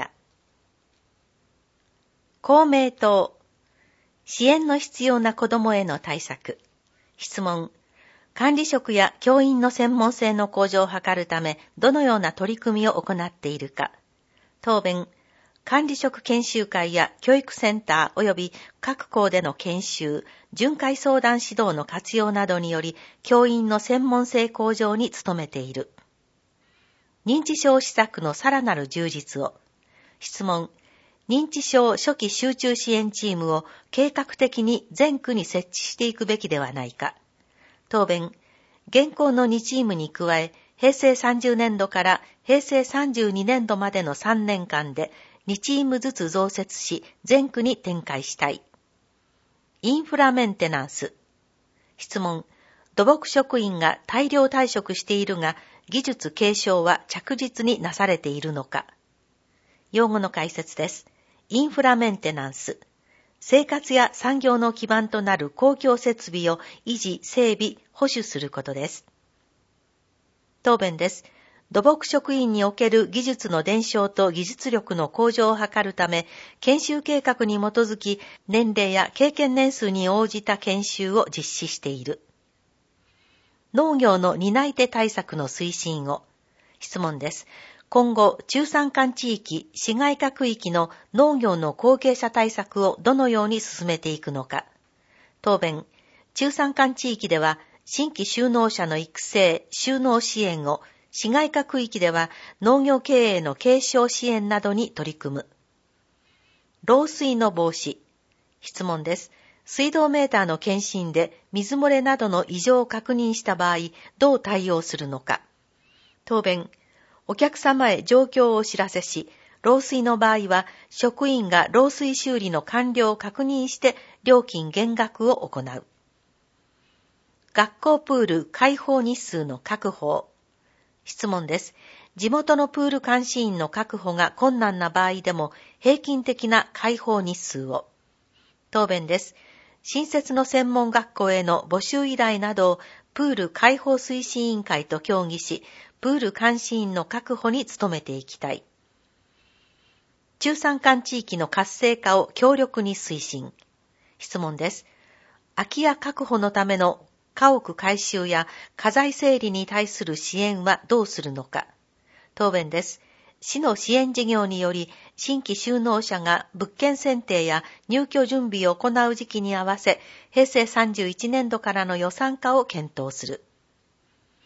公明党。支援の必要な子どもへの対策。質問。管理職や教員の専門性の向上を図るため、どのような取り組みを行っているか。答弁。管理職研修会や教育センター及び各校での研修、巡回相談指導の活用などにより、教員の専門性向上に努めている。認知症施策のさらなる充実を。質問。認知症初期集中支援チームを計画的に全区に設置していくべきではないか。答弁。現行のにチームに加え、平成さんじゅうねんどから平成さんじゅうにねんどまでのさんねんかんでにチームずつ増設し、全区に展開したい。インフラメンテナンス。質問。土木職員が大量退職しているが、技術継承は着実になされているのか。用語の解説です。インフラメンテナンス。生活や産業の基盤となる公共設備を維持、整備、保守することです。答弁です。土木職員における技術の伝承と技術力の向上を図るため、研修計画に基づき、年齢や経験年数に応じた研修を実施している。農業の担い手対策の推進を。質問です。今後、中山間地域、市街化区域の農業の後継者対策をどのように進めていくのか。答弁。中山間地域では、新規就農者の育成、就農支援を、市街化区域では農業経営の継承支援などに取り組む。漏水の防止。質問です。水道メーターの検針で水漏れなどの異常を確認した場合、どう対応するのか。答弁。お客様へ状況をお知らせし、漏水の場合は職員が漏水修理の完了を確認して料金減額を行う。学校プール開放日数の確保。質問です。地元のプール監視員の確保が困難な場合でも平均的な開放日数を。答弁です。新設の専門学校への募集依頼などをプール開放推進委員会と協議し、プール監視員の確保に努めていきたい。中山間地域の活性化を強力に推進。質問です。空き家確保のための家屋改修や家財整理に対する支援はどうするのか。答弁です。市の支援事業により、新規就農者が物件選定や入居準備を行う時期に合わせ、平成さんじゅういちねんどからの予算化を検討する。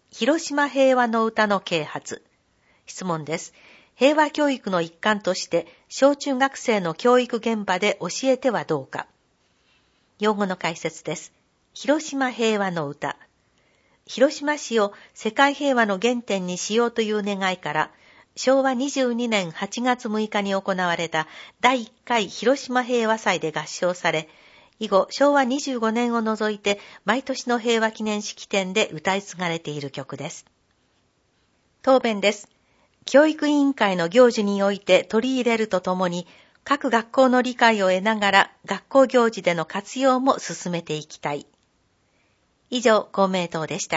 広島平和の歌の啓発。質問です。平和教育の一環として小中学生の教育現場で教えてはどうか。用語の解説です。広島平和の歌。広島市を世界平和の原点にしようという願いから、しょうわにじゅうにねんはちがつむいかに行われただいいっかい広島平和祭で合唱され、以後しょうわにじゅうごねんを除いて毎年の平和記念式典で歌い継がれている曲です。答弁です。教育委員会の行事において取り入れるとともに、各学校の理解を得ながら学校行事での活用も進めていきたい。以上、公明党でした。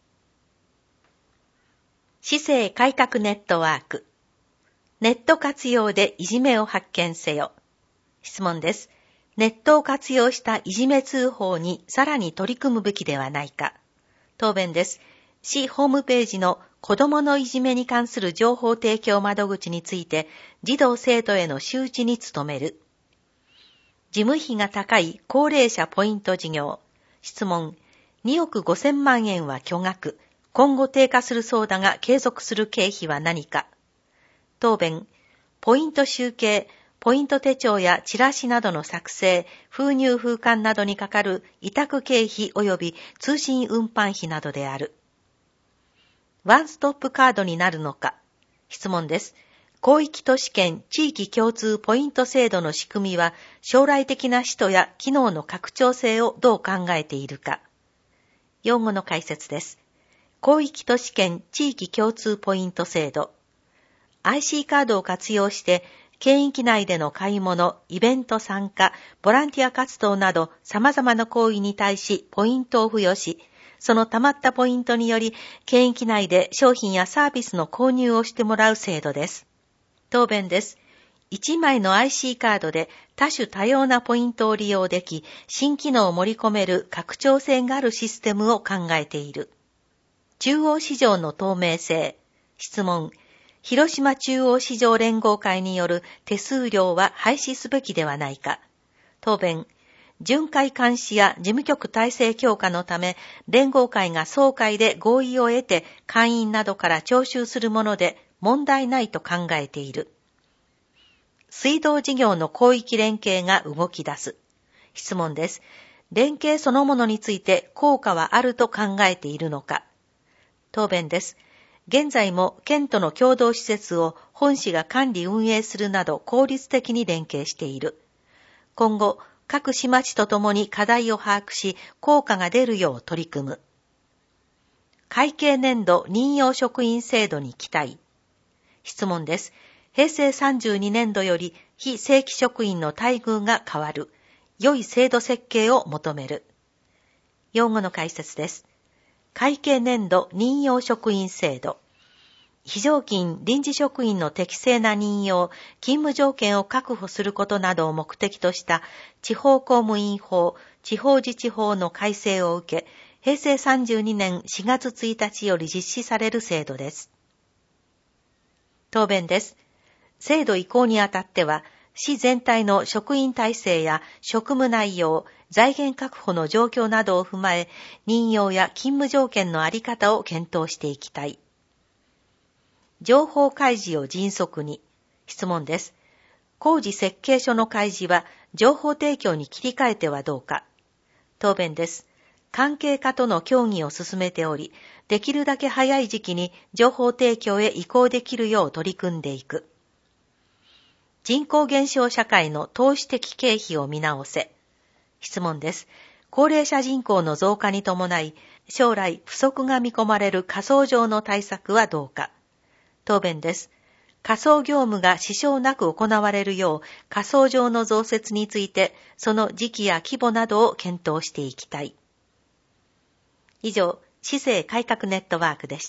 市政改革ネットワーク。ネット活用でいじめを発見せよ。質問です。ネットを活用したいじめ通報にさらに取り組むべきではないか。答弁です。市ホームページの子どものいじめに関する情報提供窓口について児童生徒への周知に努める。事務費が高い高齢者ポイント事業。質問。におくごせんまんえんは巨額。今後低下するそうだが継続する経費は何か。答弁。ポイント集計、ポイント手帳やチラシなどの作成、封入封刊などにかかる委託経費及び通信運搬費などである。ワンストップカードになるのか。質問です。広域都市圏地域共通ポイント制度の仕組みは将来的な使途や機能の拡張性をどう考えているか。用語の解説です。広域都市圏地域共通ポイント制度。アイシー カードを活用して県域内での買い物、イベント参加、ボランティア活動など様々な行為に対しポイントを付与し、その貯まったポイントにより県域内で商品やサービスの購入をしてもらう制度です。答弁です。いちまいの アイシー カードで多種多様なポイントを利用でき、新機能を盛り込める拡張性があるシステムを考えている。中央市場の透明性。質問。広島中央市場連合会による手数料は廃止すべきではないか。答弁。巡回監視や事務局体制強化のため、連合会が総会で合意を得て会員などから徴収するもので問題ないと考えている。水道事業の広域連携が動き出す。質問です。連携そのものについて効果はあると考えているのか。答弁です。現在も県との共同施設を本市が管理運営するなど効率的に連携している。今後、各市町とともに課題を把握し、効果が出るよう取り組む。会計年度任用職員制度に期待。質問です。へいせいさんじゅうにねんどより非正規職員の待遇が変わる。良い制度設計を求める。用語の解説です。会計年度任用職員制度。非常勤臨時職員の適正な任用、勤務条件を確保することなどを目的とした地方公務員法、地方自治法の改正を受け、へいせいさんじゅうにねんしがつついたちより実施される制度です。答弁です。制度移行にあたっては、市全体の職員体制や職務内容、財源確保の状況などを踏まえ、任用や勤務条件のあり方を検討していきたい。情報開示を迅速に。質問です。工事設計書の開示は情報提供に切り替えてはどうか。答弁です。関係課との協議を進めており、できるだけ早い時期に情報提供へ移行できるよう取り組んでいく。人口減少社会の投資的経費を見直せ。質問です。高齢者人口の増加に伴い、将来不足が見込まれる仮想上の対策はどうか。答弁です。仮想業務が支障なく行われるよう、仮想上の増設について、その時期や規模などを検討していきたい。以上、市政改革ネットワークでした。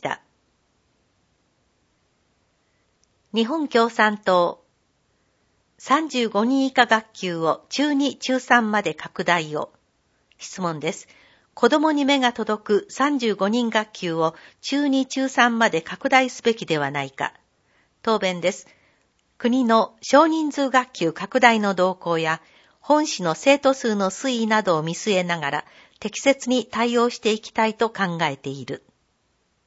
日本共産党。さんじゅうごにん以下学級を中に、中さんまで拡大を。質問です。子供に目が届くさんじゅうごにん学級を中に、中さんまで拡大すべきではないか。答弁です。国の少人数学級拡大の動向や本市の生徒数の推移などを見据えながら適切に対応していきたいと考えている。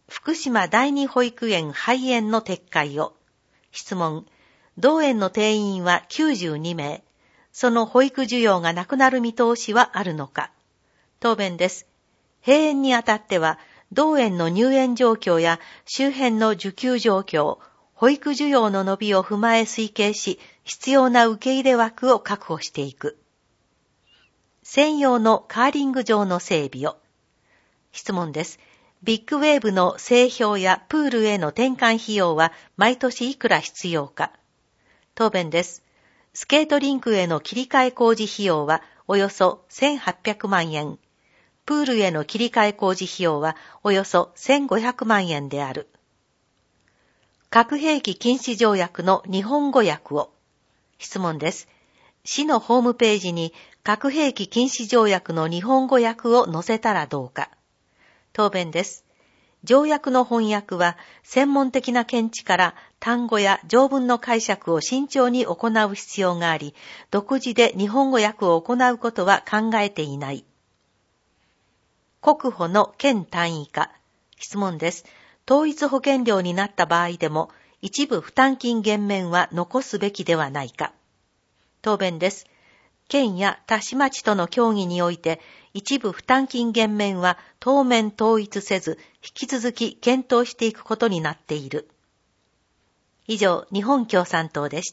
福島第二保育園廃園の撤回を。質問。同園の定員はきゅうじゅうにめい。その保育需要がなくなる見通しはあるのか。答弁です。閉園にあたっては、同園の入園状況や周辺の受給状況、保育需要の伸びを踏まえ推計し、必要な受け入れ枠を確保していく。専用のカーリング場の整備を。質問です。ビッグウェーブの製氷やプールへの転換費用は毎年いくら必要か。答弁です。スケートリンクへの切り替え工事費用はおよそせんはっぴゃくまんえん。プールへの切り替え工事費用はおよそせんごひゃくまんえんである。核兵器禁止条約の日本語訳を。質問です。市のホームページに核兵器禁止条約の日本語訳を載せたらどうか。答弁です。条約の翻訳は専門的な見地から単語や条文の解釈を慎重に行う必要があり、独自で日本語訳を行うことは考えていない。国保の県単位化。質問です。統一保険料になった場合でも、一部負担金減免は残すべきではないか。答弁です。県や他市町との協議において、一部負担金減免は当面統一せず、引き続き検討していくことになっている。以上、日本共産党でした。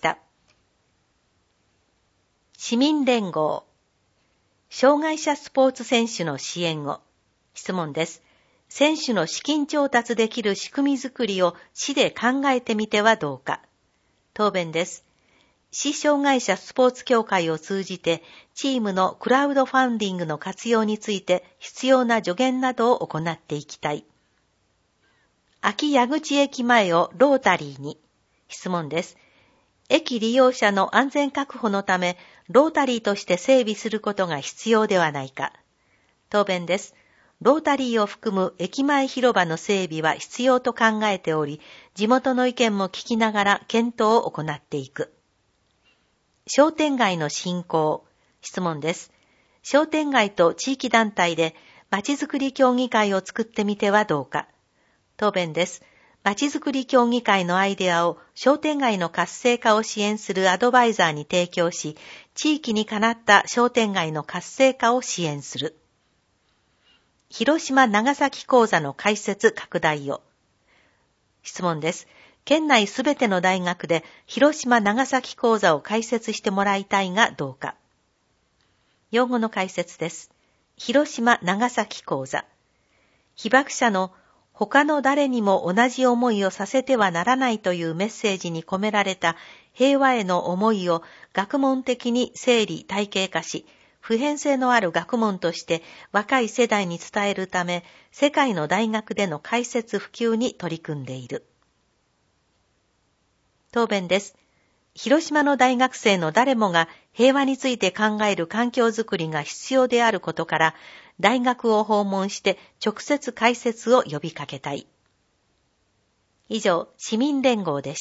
市民連合。障害者スポーツ選手の支援を。質問です。選手の資金調達できる仕組みづくりを市で考えてみてはどうか。答弁です。市障害者スポーツ協会を通じて、チームのクラウドファンディングの活用について必要な助言などを行っていきたい。秋矢口駅前をロータリーに。質問です。駅利用者の安全確保のため、ロータリーとして整備することが必要ではないか。答弁です。ロータリーを含む駅前広場の整備は必要と考えており、地元の意見も聞きながら検討を行っていく。商店街の振興。質問です。商店街と地域団体でまちづくり協議会を作ってみてはどうか。答弁です。まちづくり協議会のアイデアを商店街の活性化を支援するアドバイザーに提供し、地域にかなった商店街の活性化を支援する。広島長崎講座の開設拡大を。質問です。県内すべての大学で広島長崎講座を開設してもらいたいがどうか。用語の解説です。広島長崎講座。被爆者の他の誰にも同じ思いをさせてはならないというメッセージに込められた平和への思いを学問的に整理体系化し、普遍性のある学問として若い世代に伝えるため、世界の大学での開設普及に取り組んでいる。答弁です。広島の大学生の誰もが平和について考える環境づくりが必要であることから、大学を訪問して直接開設を呼びかけたい。以上、市民連合でした。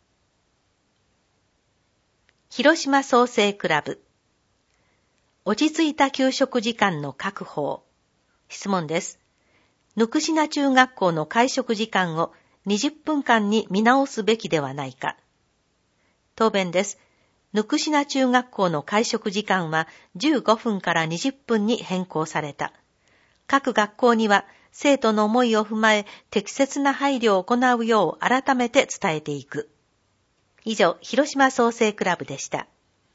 広島創生クラブ。落ち着いた給食時間の確保。質問です。ぬくしな中学校の会食時間をにじゅっぷんかんに見直すべきではないか。答弁です。ぬくしな中学校の会食時間はじゅうごふんからにじゅっぷんに変更された。各学校には生徒の思いを踏まえ適切な配慮を行うよう改めて伝えていく。以上、広島創生クラブでした。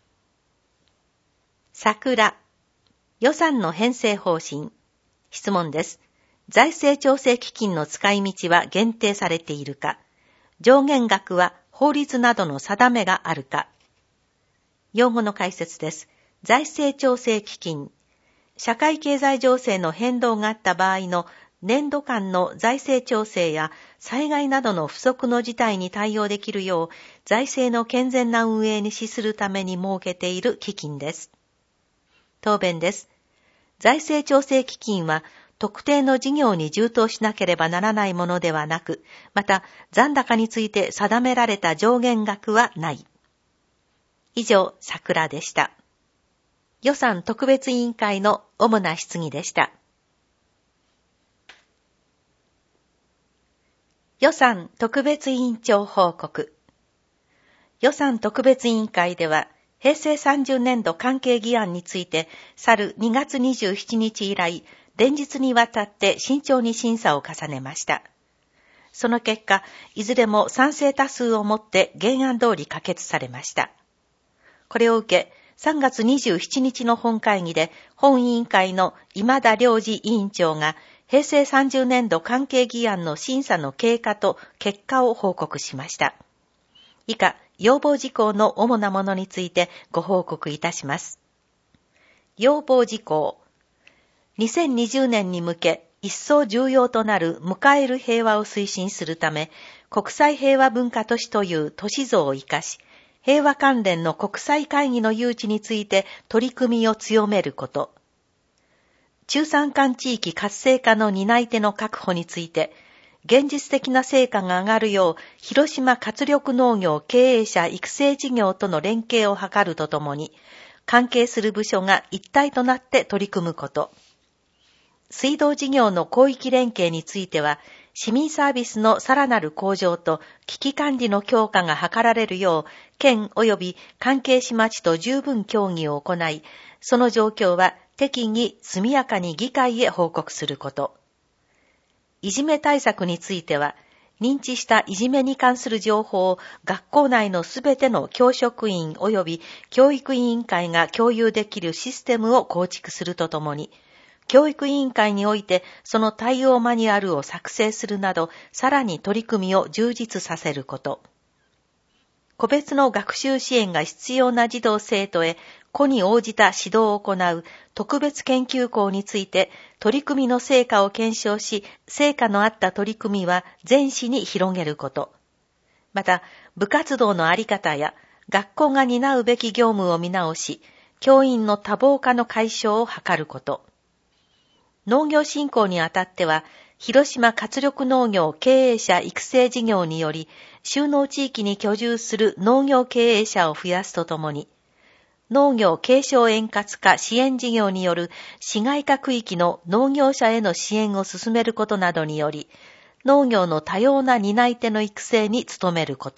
桜。予算の編成方針。質問です。財政調整基金の使い道は限定されているか。上限額は法律などの定めがあるか。用語の解説です。財政調整基金。社会経済情勢の変動があった場合の年度間の財政調整や災害などの不測の事態に対応できるよう財政の健全な運営に資するために設けている基金です。答弁です。財政調整基金は特定の事業に充当しなければならないものではなく、また残高について定められた上限額はない。以上、桜でした。予算特別委員会の主な質疑でした。 予算特別委員長報告。予算特別委員会では、平成さんじゅうねんど関係議案について、去るにがつにじゅうしちにち以来、連日にわたって慎重に審査を重ねました。その結果、いずれも賛成多数をもって原案通り可決されました。これを受け、さんがつにじゅうしちにちの本会議で、本委員会の今田良二委員長が、平成さんじゅうねんど関係議案の審査の経過と結果を報告しました。以下、要望事項の主なものについてご報告いたします。要望事項。にせんにじゅうねんに向け、一層重要となる迎える平和を推進するため、国際平和文化都市という都市像を生かし、平和関連の国際会議の誘致について取り組みを強めること。中山間地域活性化の担い手の確保について、現実的な成果が上がるよう、広島活力農業経営者育成事業との連携を図るとともに、関係する部署が一体となって取り組むこと。水道事業の広域連携については、市民サービスのさらなる向上と危機管理の強化が図られるよう、県及び関係市町と十分協議を行い、その状況は適宜速やかに議会へ報告すること。いじめ対策については、認知したいじめに関する情報を学校内のすべての教職員及び教育委員会が共有できるシステムを構築するとともに、教育委員会においてその対応マニュアルを作成するなど、さらに取り組みを充実させること。個別の学習支援が必要な児童生徒へ、個に応じた指導を行う特別研究校について、取り組みの成果を検証し、成果のあった取り組みは全市に広げること。また、部活動のあり方や、学校が担うべき業務を見直し、教員の多忙化の解消を図ること。農業振興にあたっては、広島活力農業経営者育成事業により、就農地域に居住する農業経営者を増やすとともに、農業継承円滑化支援事業による市街化区域の農業者への支援を進めることなどにより、農業の多様な担い手の育成に努めること。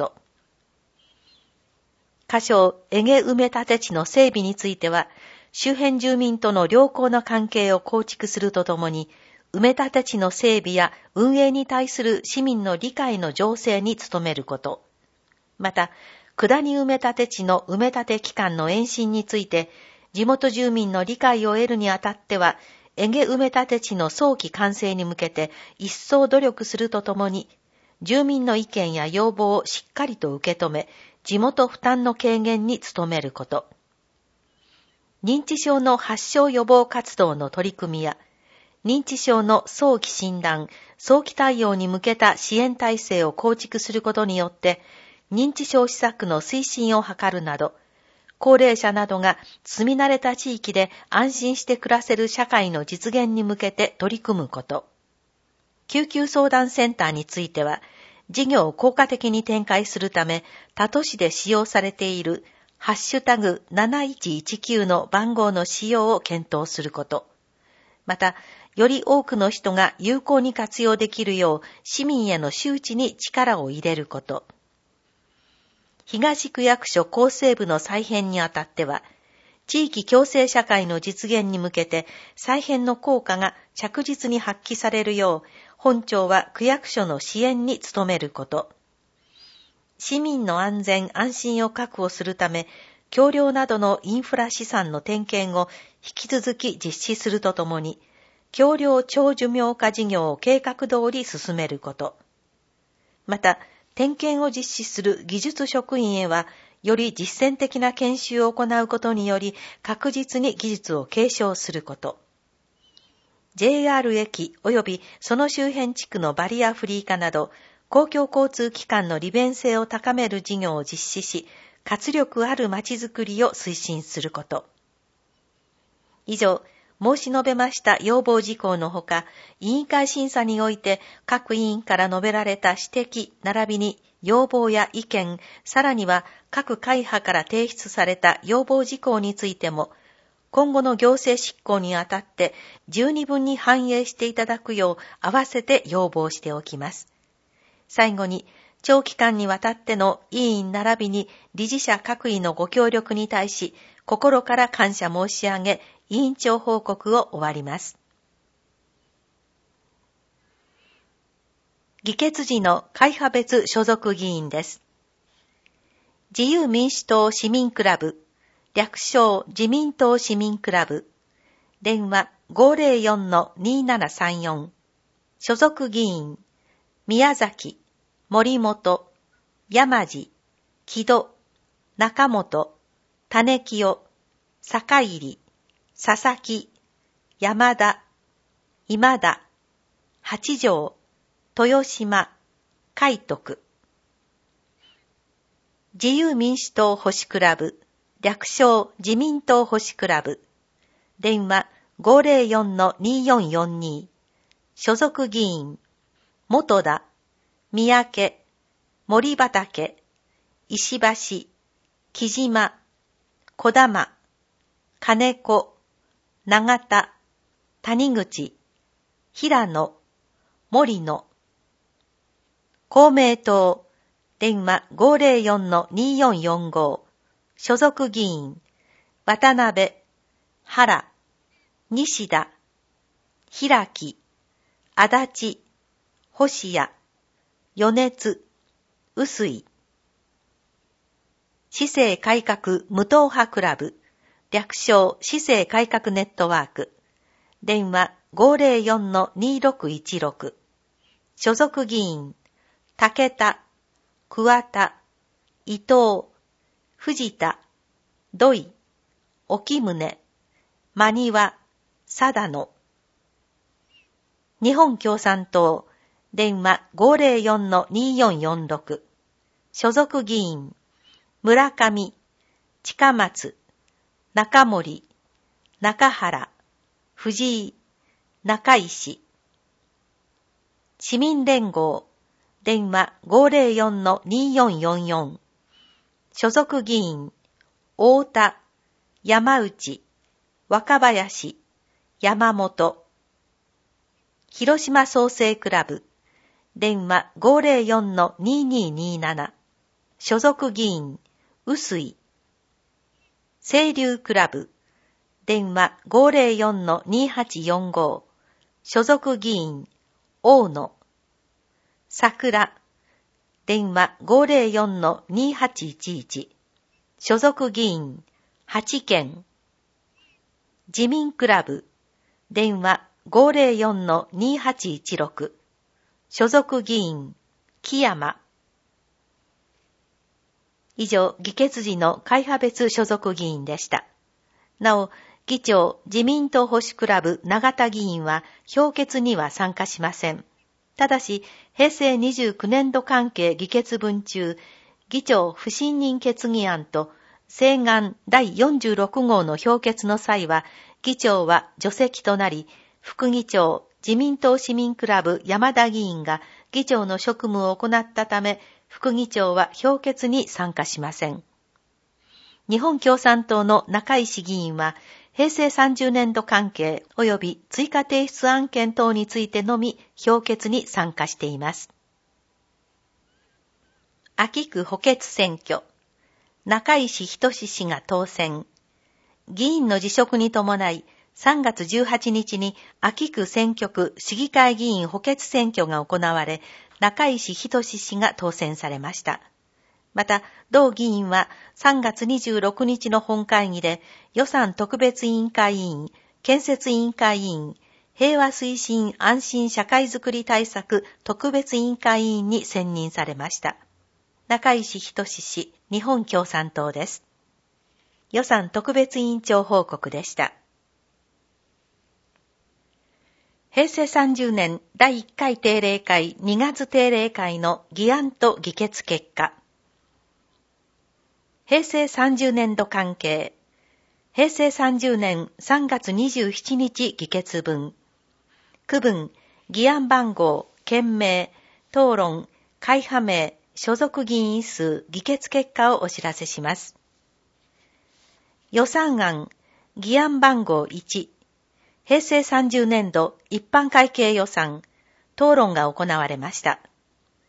仮称江毛埋め立て地の整備については、周辺住民との良好な関係を構築するとともに、埋め立て地の整備や運営に対する市民の理解の醸成に努めること。また、下に埋め立て地の埋め立て期間の延伸について、地元住民の理解を得るにあたっては、江毛埋め立て地の早期完成に向けて一層努力するとともに、住民の意見や要望をしっかりと受け止め、地元負担の軽減に努めること。認知症の発症予防活動の取り組みや、認知症の早期診断、早期対応に向けた支援体制を構築することによって、認知症施策の推進を図るなど、高齢者などが住み慣れた地域で安心して暮らせる社会の実現に向けて取り組むこと。救急相談センターについては、事業を効果的に展開するため、他都市で使用されているハッシュタグなないちいちきゅうの番号の使用を検討すること。また、より多くの人が有効に活用できるよう市民への周知に力を入れること。東区役所構成部の再編にあたっては、地域共生社会の実現に向けて再編の効果が着実に発揮されるよう、本庁は区役所の支援に努めること。市民の安全安心を確保するため、橋梁などのインフラ資産の点検を引き続き実施するとともに、橋梁長寿命化事業を計画通り進めること。また、点検を実施する技術職員へは、より実践的な研修を行うことにより、確実に技術を継承すること。ジェイアール 駅及びその周辺地区のバリアフリー化など、公共交通機関の利便性を高める事業を実施し、活力あるまちづくりを推進すること。以上、申し述べました要望事項のほか、委員会審査において各委員から述べられた指摘並びに要望や意見、さらには各会派から提出された要望事項についても、今後の行政執行にあたって十二分に反映していただくよう合わせて要望しておきます。 最後に、長期間にわたっての委員並びに理事者各位のご協力に対し、心から感謝申し上げ、委員長報告を終わります。議決時の会派別所属議員です。自由民主党市民クラブ、略称自民党市民クラブ、電話 ごーぜろよんのにーななさんよん、所属議員、宮崎、森本、山地、木戸、中本、種清、坂入、佐々木、山田、今田、八条、豊島、海徳。自由民主党保守クラブ、略称自民党保守クラブ、電話 ごーぜろよんのにーよんよんに、所属議員、元田、三宅、森畑、石橋、木島、小玉、金子、長田、谷口、平野、森野。公明党、電話 ごーぜろよんのにーよんよんご、所属議員、渡辺、原、西田、平木、足立、星谷、米津、臼井。市政改革無党派クラブ、略称市政改革ネットワーク、電話 ごーぜろよんのにーろくいちろく、所属議員、竹田、桑田、伊藤、藤田、土井、沖宗、真庭、貞野。日本共産党、電話 ごーぜろよんのにーよんよんろく、所属議員、村上、近松、中森、中原、藤井、中石。市民連合、電話 ごーぜろよんのにーよんよんよん、所属議員、太田、山内、若林、山本。広島創生クラブ、電話 ごーぜろよんのにーにーにーなな、所属議員、臼井。清流クラブ、電話 ごーぜろよんのにーはちよんご、所属議員、大野。桜、電話 ごーぜろよんのにーはちいちいち、所属議員、八件。自民クラブ、電話 ごーぜろよんのにーはちいちろく、所属議員、木山。以上、議決時の会派別所属議員でした。なお、議長、自民党保守クラブ永田議員は表決には参加しません。ただし、平成にじゅうきゅうねん度関係議決分中、議長不信任決議案と請願だいよんじゅうろく号の表決の際は、議長は除籍となり、副議長、自民党市民クラブ山田議員が議長の職務を行ったため、副議長は表決に参加しません。日本共産党の中石議員は、平成さんじゅうねん度関係及び追加提出案件等についてのみ表決に参加しています。秋区補欠選挙、中石仁氏が当選。議員の辞職に伴い、さんがつじゅうはちにちに秋区選挙区市議会議員補欠選挙が行われ、中石仁氏が当選されました。また、同議員はさんがつにじゅうろくにちの本会議で予算特別委員会委員、建設委員会委員、平和推進安心社会づくり対策特別委員会委員に選任されました。中石仁氏、日本共産党です。予算特別委員長報告でした。平成さんじゅうねんだいいっかい定例会にがつ定例会の議案と議決結果。平成さんじゅうねん度関係。平成さんじゅうねんさんがつにじゅうしちにち議決分。区分、議案番号、件名、討論、会派名、所属議員数、議決結果をお知らせします。予算案、議案番号いち。平成さんじゅうねん度一般会計予算、討論が行われました。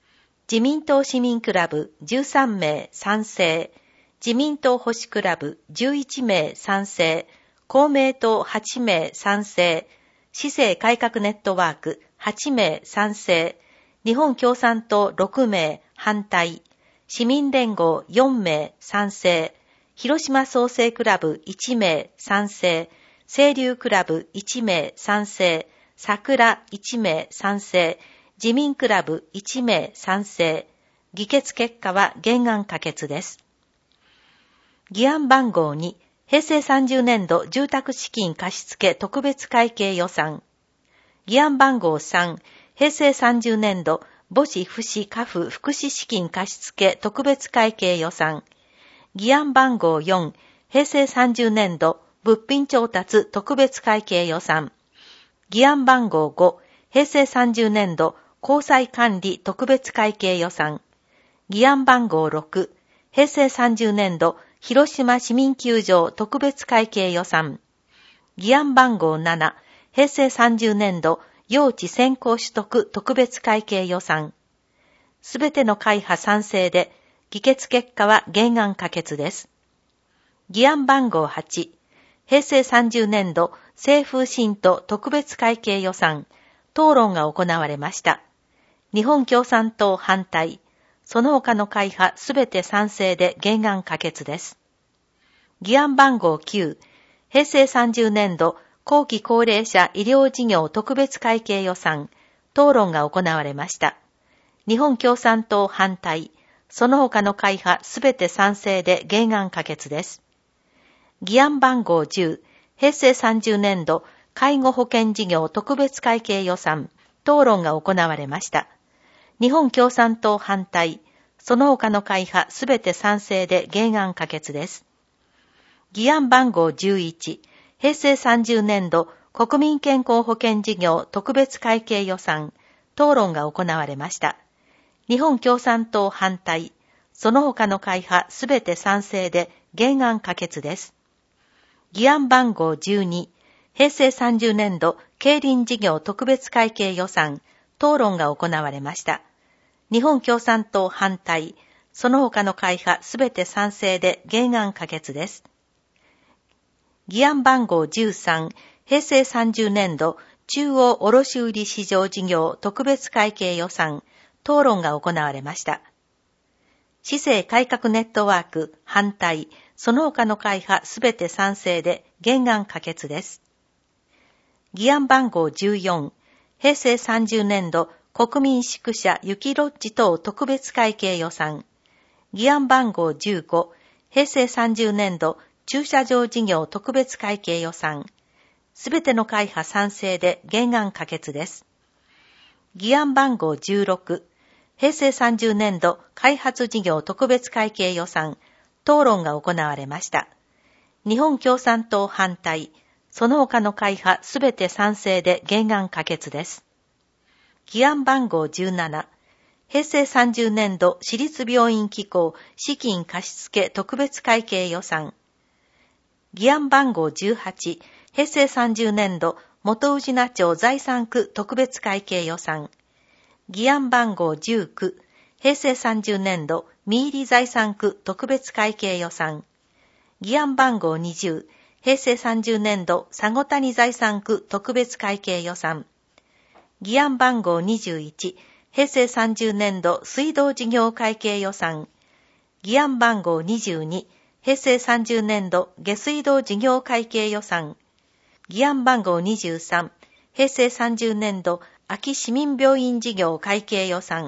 自民党市民クラブじゅうさんめい賛成、自民党保守クラブじゅういちめい賛成、公明党はちめい賛成、市政改革ネットワークはちめい賛成、日本共産党ろくめい反対、市民連合よんめい賛成、広島創生クラブいちめい賛成、清流クラブいちめい賛成、桜いちめい賛成、自民クラブいちめい賛成。議決結果は原案可決です。議案番号に、平成さんじゅうねん度住宅資金貸付特別会計予算。議案番号さん、平成さんじゅうねん度母子父子家父福祉資金貸付特別会計予算。議案番号よん、平成さんじゅうねん度物品調達特別会計予算。議案番号ご、平成さんじゅうねん度交際管理特別会計予算。議案番号ろく、平成さんじゅうねん度広島市民球場特別会計予算。議案番号なな、平成さんじゅうねん度用地先行取得特別会計予算。すべての会派賛成で、議決結果は原案可決です。議案番号はち、平成さんじゅうねん度清風新都特別会計予算。討論が行われました。日本共産党反対、その他の会派すべて賛成で原案可決です。議案番号きゅう、平成さんじゅうねん度後期高齢者医療事業特別会計予算、討論が行われました。日本共産党反対、その他の会派すべて賛成で原案可決です。議案番号じゅう、平成さんじゅうねん度介護保険事業特別会計予算、討論が行われました。日本共産党反対、その他の会派すべて賛成で原案可決です。議案番号じゅういち、平成さんじゅうねん度国民健康保険事業特別会計予算、討論が行われました。日本共産党反対、その他の会派すべて賛成で原案可決です。議案番号じゅうに、平成さんじゅうねん度競輪事業特別会計予算、討論が行われました。日本共産党反対、その他の会派すべて賛成で原案可決です。議案番号じゅうさん、平成さんじゅうねん度中央卸売市場事業特別会計予算、討論が行われました。市政改革ネットワーク反対、その他の会派すべて賛成で原案可決です。議案番号じゅうよん、平成さんじゅうねん度国民宿舎雪ロッジ等特別会計予算。議案番号じゅうご、平成さんじゅうねん度駐車場事業特別会計予算。すべての会派賛成で原案可決です。議案番号じゅうろく、平成さんじゅうねん度開発事業特別会計予算。討論が行われました。日本共産党反対、その他の会派すべて賛成で原案可決です。議案番号じゅうなな、平成さんじゅうねん度私立病院機構資金貸付特別会計予算。議案番号じゅうはち、平成さんじゅうねん度元宇品町財産区特別会計予算。議案番号じゅうきゅう、平成さんじゅうねん度三入財産区特別会計予算。議案番号にじゅう、平成さんじゅうねん度佐護谷財産区特別会計予算。議案番号にじゅういち、平成さんじゅうねん度水道事業会計予算。議案番号にじゅうに、平成さんじゅうねん度下水道事業会計予算。議案番号にじゅうさん、平成さんじゅうねん度秋市民病院事業会計予算。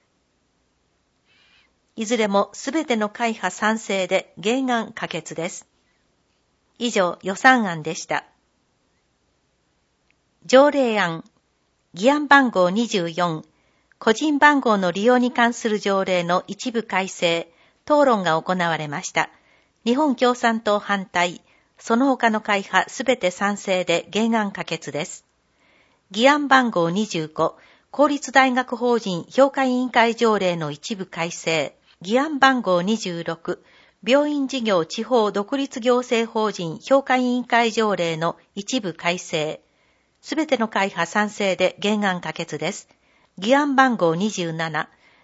いずれもすべての会派賛成で原案可決です。以上、予算案でした。条例案。議案番号にじゅうよん、個人番号の利用に関する条例の一部改正、討論が行われました。日本共産党反対、その他の会派すべて賛成で原案可決です。議案番号にじゅうご、公立大学法人評価委員会条例の一部改正。議案番号にじゅうろく、病院事業地方独立行政法人評価委員会条例の一部改正。すべての会派賛成で原案可決です。議案番号にじゅうなな、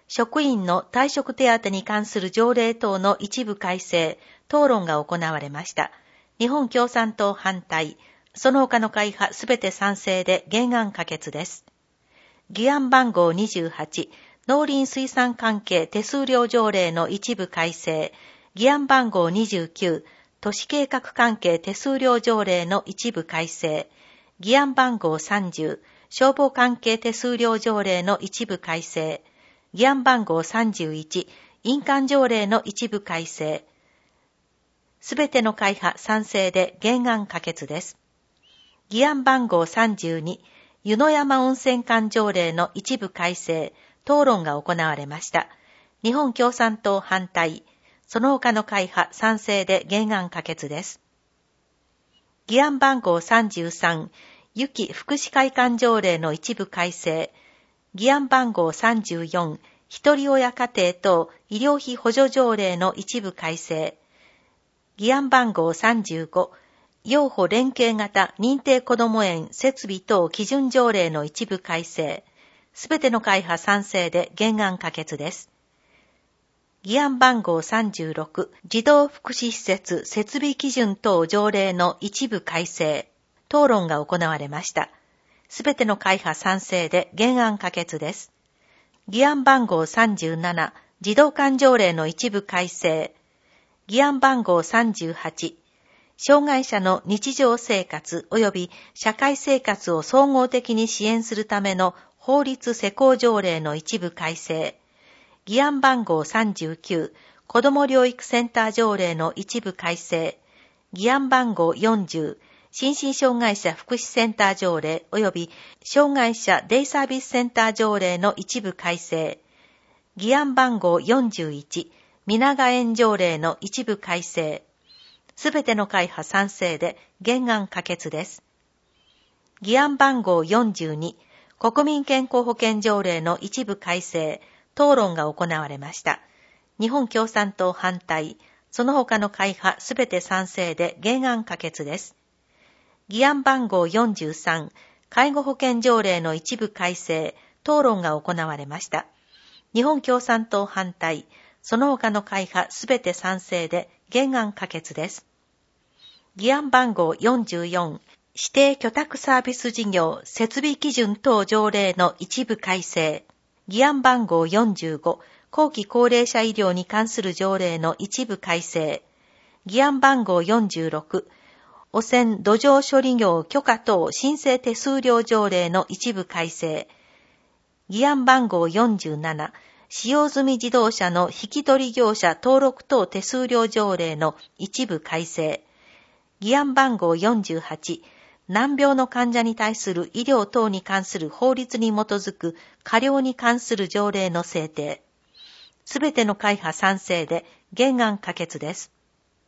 職員の退職手当に関する条例等の一部改正、討論が行われました。日本共産党反対、その他の会派すべて賛成で原案可決です。議案番号にじゅうはち、農林水産関係手数料条例の一部改正、議案番号にじゅうきゅう、都市計画関係手数料条例の一部改正、議案番号さんじゅう、消防関係手数料条例の一部改正、議案番号さんじゅういち、印鑑条例の一部改正。すべての会派賛成で原案可決です。議案番号さんじゅうに、湯の山温泉館条例の一部改正、討論が行われました。日本共産党反対、その他の会派賛成で原案可決です。議案番号さんじゅうさん、ゆき福祉会館条例の一部改正、議案番号さんじゅうよん、ひとり親家庭等医療費補助条例の一部改正、議案番号さんじゅうご、幼保連携型認定こども園設備等基準条例の一部改正、すべての会派賛成で原案可決です。議案番号さんじゅうろく、児童福祉施設設備基準等条例の一部改正、討論が行われました。すべての会派賛成で原案可決です。議案番号さんじゅうなな、児童館条例の一部改正、議案番号さんじゅうはち、障害者の日常生活及び社会生活を総合的に支援するための法律施行条例の一部改正、議案番号さんじゅうきゅう、子ども療育センター条例の一部改正、議案番号よんじゅう、心身障害者福祉センター条例及び障害者デイサービスセンター条例の一部改正、議案番号よんじゅういち、皆賀園条例の一部改正、すべての会派賛成で原案可決です。議案番号よんじゅうに、国民健康保険条例の一部改正、討論が行われました。日本共産党反対、その他の会派すべて賛成で原案可決です。議案番号よんじゅうさん、介護保険条例の一部改正、討論が行われました。日本共産党反対、その他の会派すべて賛成で原案可決です。議案番号よんじゅうよん、指定居宅サービス事業設備基準等条例の一部改正、議案番号よんじゅうご、後期高齢者医療に関する条例の一部改正、議案番号よんじゅうろく、汚染土壌処理業許可等申請手数料条例の一部改正、議案番号よんじゅうなな、使用済み自動車の引き取り業者登録等手数料条例の一部改正、議案番号よんじゅうはち、難病の患者に対する医療等に関する法律に基づく過料に関する条例の制定。すべての会派賛成で原案可決です。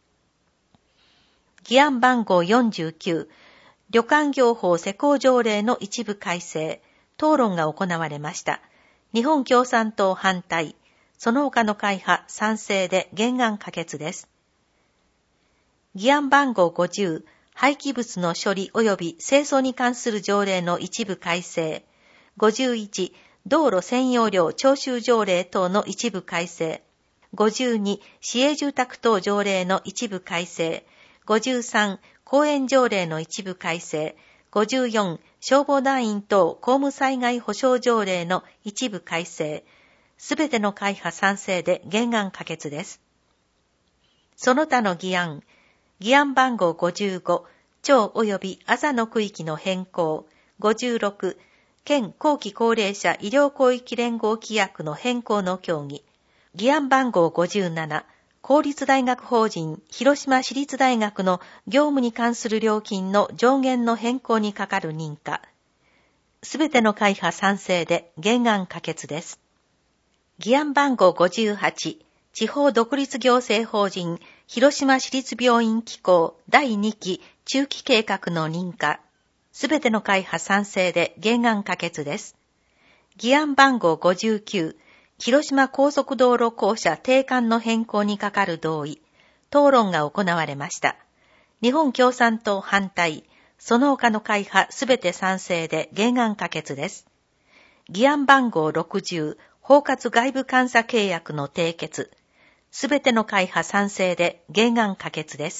議案番号よんじゅうきゅう、旅館業法施行条例の一部改正、討論が行われました。日本共産党反対、その他の会派賛成で原案可決です。議案番号ごじゅう、廃棄物の処理及び清掃に関する条例の一部改正、ごじゅういち、道路占用料徴収条例等の一部改正、ごじゅうに、市営住宅等条例の一部改正、ごじゅうさん、公園条例の一部改正、ごじゅうよん、消防団員等公務災害保障条例の一部改正、すべての会派賛成で原案可決です。その他の議案、議案番号ごじゅうご、町及びあざの区域の変更、ごじゅうろく、県後期高齢者医療広域連合規約の変更の協議、議案番号ごじゅうなな、公立大学法人広島市立大学の業務に関する料金の上限の変更に係る認可、すべての会派賛成で原案可決です。議案番号ごじゅうはち、地方独立行政法人広島市立病院機構だいにき中期計画の認可、すべての会派賛成で原案可決です。議案番号ごじゅうきゅう、広島高速道路公社定款の変更に係る同意、討論が行われました。日本共産党反対、その他の会派すべて賛成で原案可決です。議案番号ろくじゅう、 包括外部監査契約の締結、すべての会派賛成で原案可決です。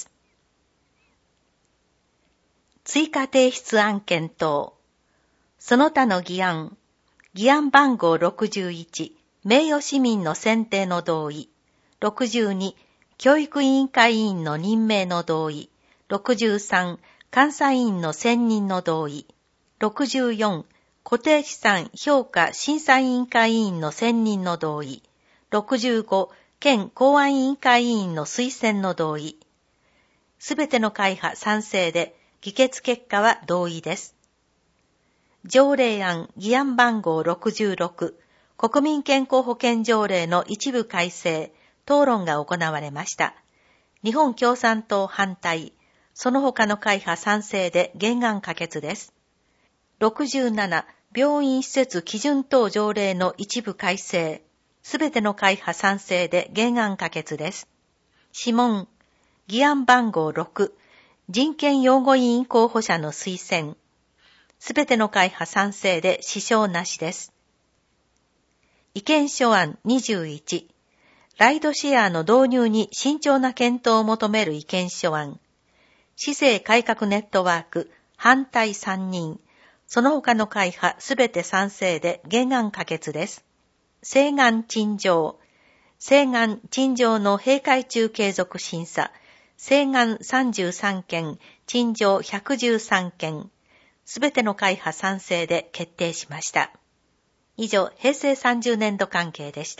追加提出案検討。その他の議案、議案番号ろくじゅういち、名誉市民の選定の同意。ろくじゅうに、教育委員会委員の任命の同意。ろくじゅうさん、監査委員の選任の同意。ろくじゅうよん、固定資産評価審査委員会委員の選任の同意。ろくじゅうご、県公安委員会委員の推薦の同意。すべての会派賛成で、議決結果は同意です。条例案議案番号ろくじゅうろく、国民健康保険条例の一部改正、討論が行われました。日本共産党反対、その他の会派賛成で原案可決です。ろくじゅうなな、病院施設基準等条例の一部改正、すべての会派賛成で原案可決です。諮問、議案番号ろく、人権擁護委員候補者の推薦。すべての会派賛成で支障なしです。意見書案にじゅういち、ライドシェアの導入に慎重な検討を求める意見書案。市政改革ネットワーク、反対さんにん。その他の会派すべて賛成で原案可決です。請願陳情。請願陳情の閉会中継続審査。請願さんじゅうさんけん、陳情ひゃくじゅうさんけん。すべての会派賛成で決定しました。以上、平成さんじゅうねんど関係でした。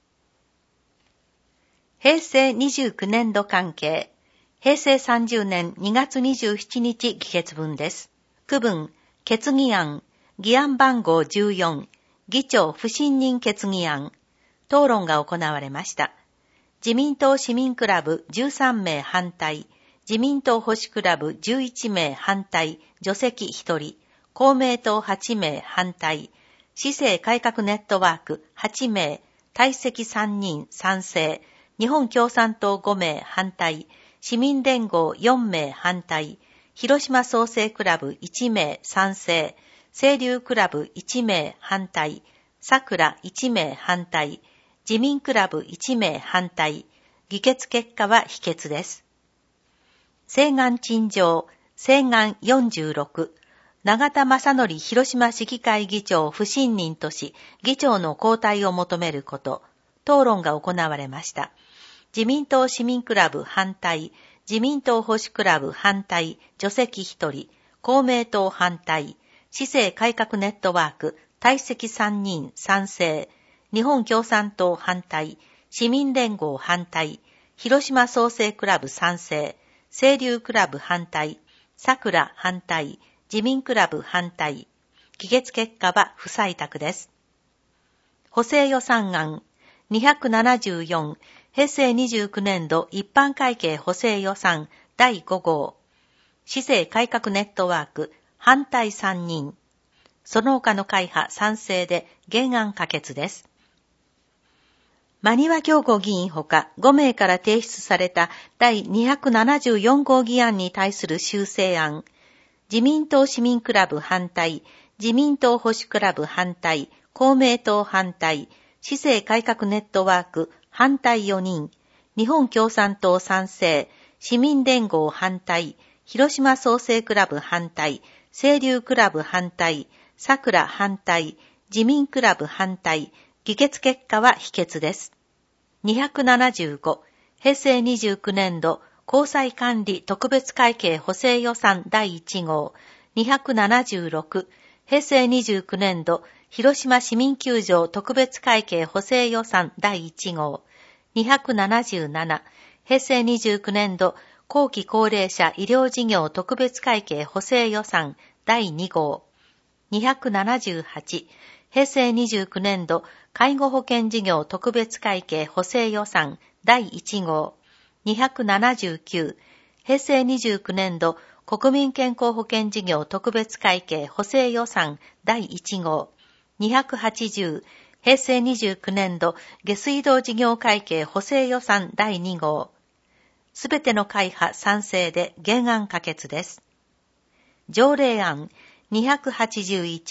平成にじゅうきゅうねんど関係。平成さんじゅうねんにがつにじゅうしちにち議決分です。区分、決議案、議案番号じゅうよん、議長不信任決議案。討論が行われました。自民党市民クラブじゅうさんめい反対、自民党保守クラブじゅういちめい反対、除籍ひとり、公明党はちめい反対、市政改革ネットワークはちめい、退席さんにん賛成、日本共産党ごめい反対、市民連合よんめい反対、広島創生クラブいちめい賛成、清流クラブいちめい反対、桜いちめい反対、自民クラブいちめい反対、議決結果は否決です。請願陳情、請願よんじゅうろく、永田正則広島市議会議長不信任とし、議長の交代を求めること、討論が行われました。自民党市民クラブ反対、自民党保守クラブ反対、除籍ひとり、公明党反対、市政改革ネットワーク、退席さんにん賛成、日本共産党反対、市民連合反対、広島創生クラブ賛成、清流クラブ反対、桜反対、自民クラブ反対。議決結果は不採択です。補正予算案にひゃくななじゅうよん、平成にじゅうきゅうねんど一般会計補正予算だいご号。市政改革ネットワーク反対さんにん。その他の会派賛成で原案可決です。馬庭京子議員ほかごめいから提出された第にひゃくななじゅうよん号議案に対する修正案。自民党市民クラブ反対、自民党保守クラブ反対、公明党反対、市政改革ネットワーク反対よにん、日本共産党賛成、市民連合反対、広島創生クラブ反対、清流クラブ反対、桜反対、自民クラブ反対、議決結果は否決です。にひゃくななじゅうご、平成にじゅうきゅうねんど公債管理特別会計補正予算だいいち号、にひゃくななじゅうろく、平成にじゅうきゅうねんど広島市民球場特別会計補正予算だいいち号、にひゃくななじゅうなな、平成にじゅうきゅうねんど後期高齢者医療事業特別会計補正予算だいに号、にひゃくななじゅうはち、平成にじゅうきゅうねんど介護保険事業特別会計補正予算だいいち号、にひゃくななじゅうきゅう、平成にじゅうきゅうねんど国民健康保険事業特別会計補正予算だいいち号、にひゃくはちじゅう、平成にじゅうきゅうねんど下水道事業会計補正予算だいに号。すべての会派賛成で原案可決です。条例案にひゃくはちじゅういち、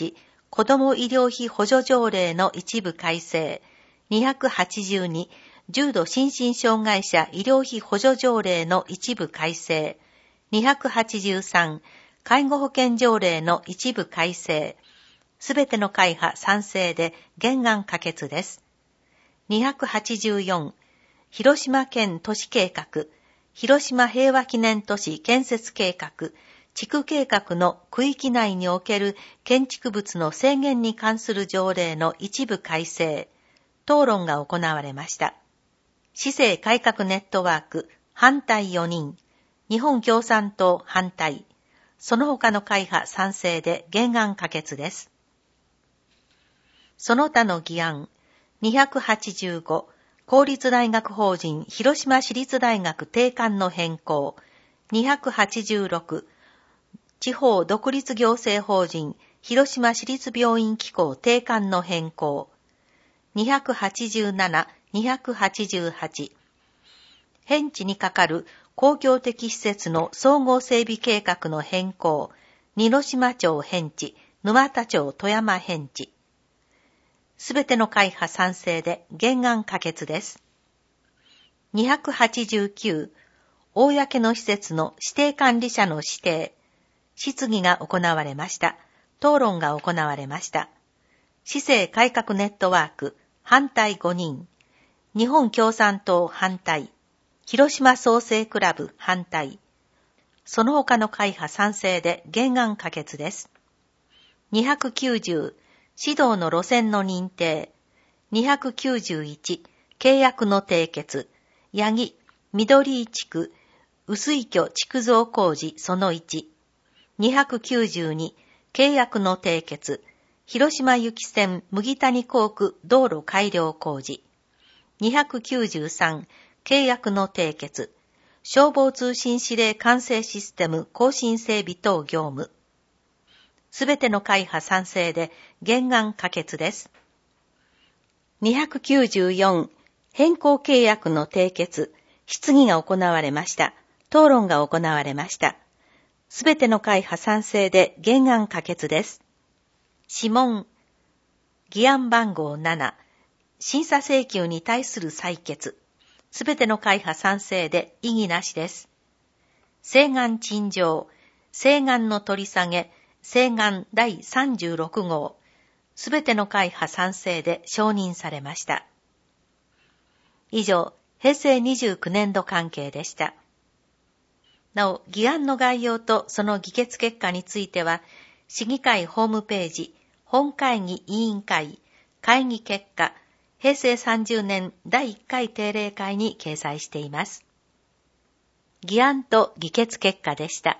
子ども医療費補助条例の一部改正、にひゃくはちじゅうに、重度心身障害者医療費補助条例の一部改正、にひゃくはちじゅうさん、介護保険条例の一部改正、すべての会派賛成で原案可決です。にひゃくはちじゅうよん、広島県都市計画、広島平和記念都市建設計画、地区計画の区域内における建築物の制限に関する条例の一部改正、討論が行われました。市政改革ネットワーク、反対よにん、日本共産党反対、その他の会派賛成で原案可決です。その他の議案、にひゃくはちじゅうご、公立大学法人広島市立大学定款の変更、にひゃくはちじゅうろく、地方独立行政法人広島市立病院機構定款の変更、にひゃくはちじゅうなな、にひゃくはちじゅうはち、偏地にかかる公共的施設の総合整備計画の変更、二ノ島町偏地、沼田町富山偏地。すべての会派賛成で原案可決です。にひゃくはちじゅうきゅう、公の施設の指定管理者の指定。質疑が行われました。討論が行われました。市政改革ネットワーク、反対ごにん。日本共産党反対。広島創生クラブ反対。その他の会派賛成で原案可決です。にひゃくきゅうじゅう、指導の路線の認定。にひゃくきゅうじゅういち、契約の締結。八木、緑井地区、薄井居築造工事そのいち。にひゃくきゅうじゅうに、契約の締結。広島行き線麦谷工区道路改良工事。にひゃくきゅうじゅうさん、契約の締結。消防通信指令管制システム更新整備等業務。すべての会派賛成で原案可決です。にひゃくきゅうじゅうよん、変更契約の締結。質疑が行われました。討論が行われました。すべての会派賛成で原案可決です。諮問。議案番号なな。審査請求に対する採決。すべての会派賛成で異議なしです。請願陳情。請願の取り下げ。請願だいさんじゅうろく号。すべての会派賛成で承認されました。以上、平成にじゅうきゅう年度関係でした。なお、議案の概要とその議決結果については、市議会ホームページ、本会議委員会、会議結果、平成さんじゅう年だいいっかい定例会に掲載しています。議案と議決結果でした。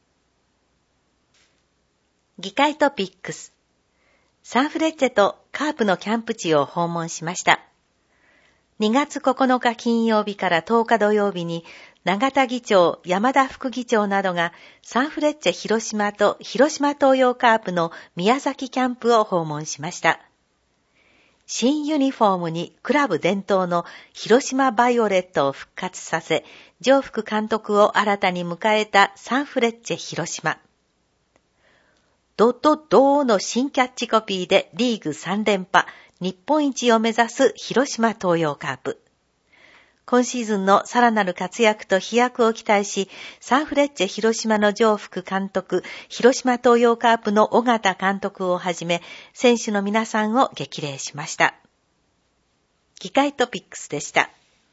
議会トピックス。サンフレッチェとカープのキャンプ地を訪問しました。にがつここのか金曜日からとおか土曜日に、永田議長、山田副議長などがサンフレッチェ広島と広島東洋カープの宮崎キャンプを訪問しました。新ユニフォームにクラブ伝統の広島バイオレットを復活させ、上福監督を新たに迎えたサンフレッチェ広島。ドドドーの新キャッチコピーでリーグさん連覇、日本一を目指す広島東洋カープ。今シーズンのさらなる活躍と飛躍を期待し、サンフレッチェ広島の上福監督、広島東洋カープの尾形監督をはじめ、選手の皆さんを激励しました。議会トピックスでした。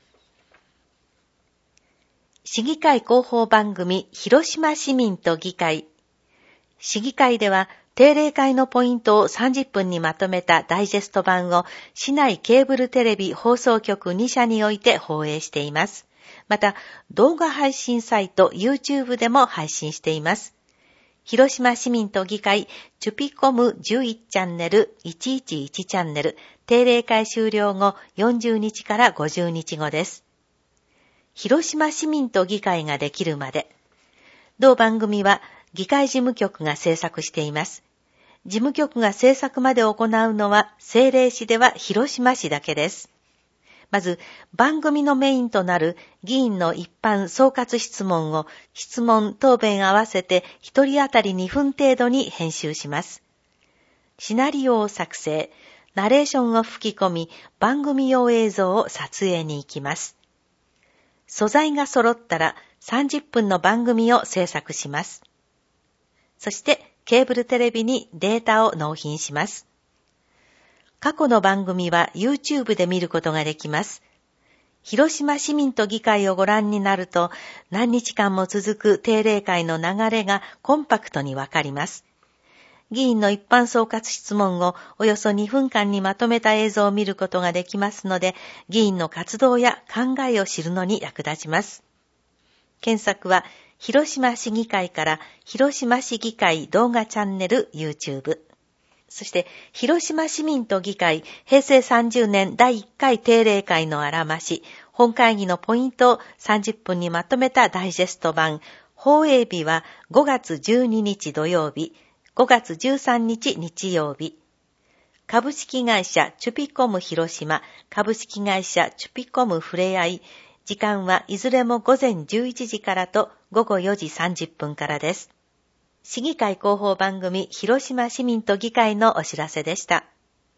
市議会広報番組、広島市民と議会。市議会では、定例会のポイントをさんじゅっぷんにまとめたダイジェスト版を市内ケーブルテレビ放送局に社において放映しています。また、動画配信サイト YouTube でも配信しています。広島市民と議会、チュピコムじゅういちチャンネル、いちいちいちチャンネル、定例会終了後よんじゅうにちからごじゅうにちごです。広島市民と議会ができるまで。同番組は、議会事務局が制作しています。事務局が制作まで行うのは政令市では広島市だけです。まず番組のメインとなる議員の一般総括質問を質問答弁合わせてひとり当たりにふん程度に編集します。 シナリオを作成、ナレーションを吹き込み、番組用映像を撮影に行きます。素材が揃ったらさんじゅっぷんの番組を制作します。そしてケーブルテレビにデータを納品します。過去の番組は YouTube で見ることができます。広島市民と議会をご覧になると、何日間も続く定例会の流れがコンパクトにわかります。議員の一般総括質問をおよそにふんかんにまとめた映像を見ることができますので、議員の活動や考えを知るのに役立ちます。検索は、広島市議会から広島市議会動画チャンネル YouTube。そして、広島市民と議会へいせいさんじゅうねんだいいっかい定例会のあらまし、本会議のポイントをさんじゅっぷんにまとめたダイジェスト版、放映日はごがつじゅうににち土曜日、ごがつじゅうさんにち日曜日。株式会社チュピコム広島、株式会社チュピコムふれあい。時間はいずれもごぜんじゅういちじからとごごよじさんじゅっぷんからです。市議会広報番組広島市民と議会のお知らせでした。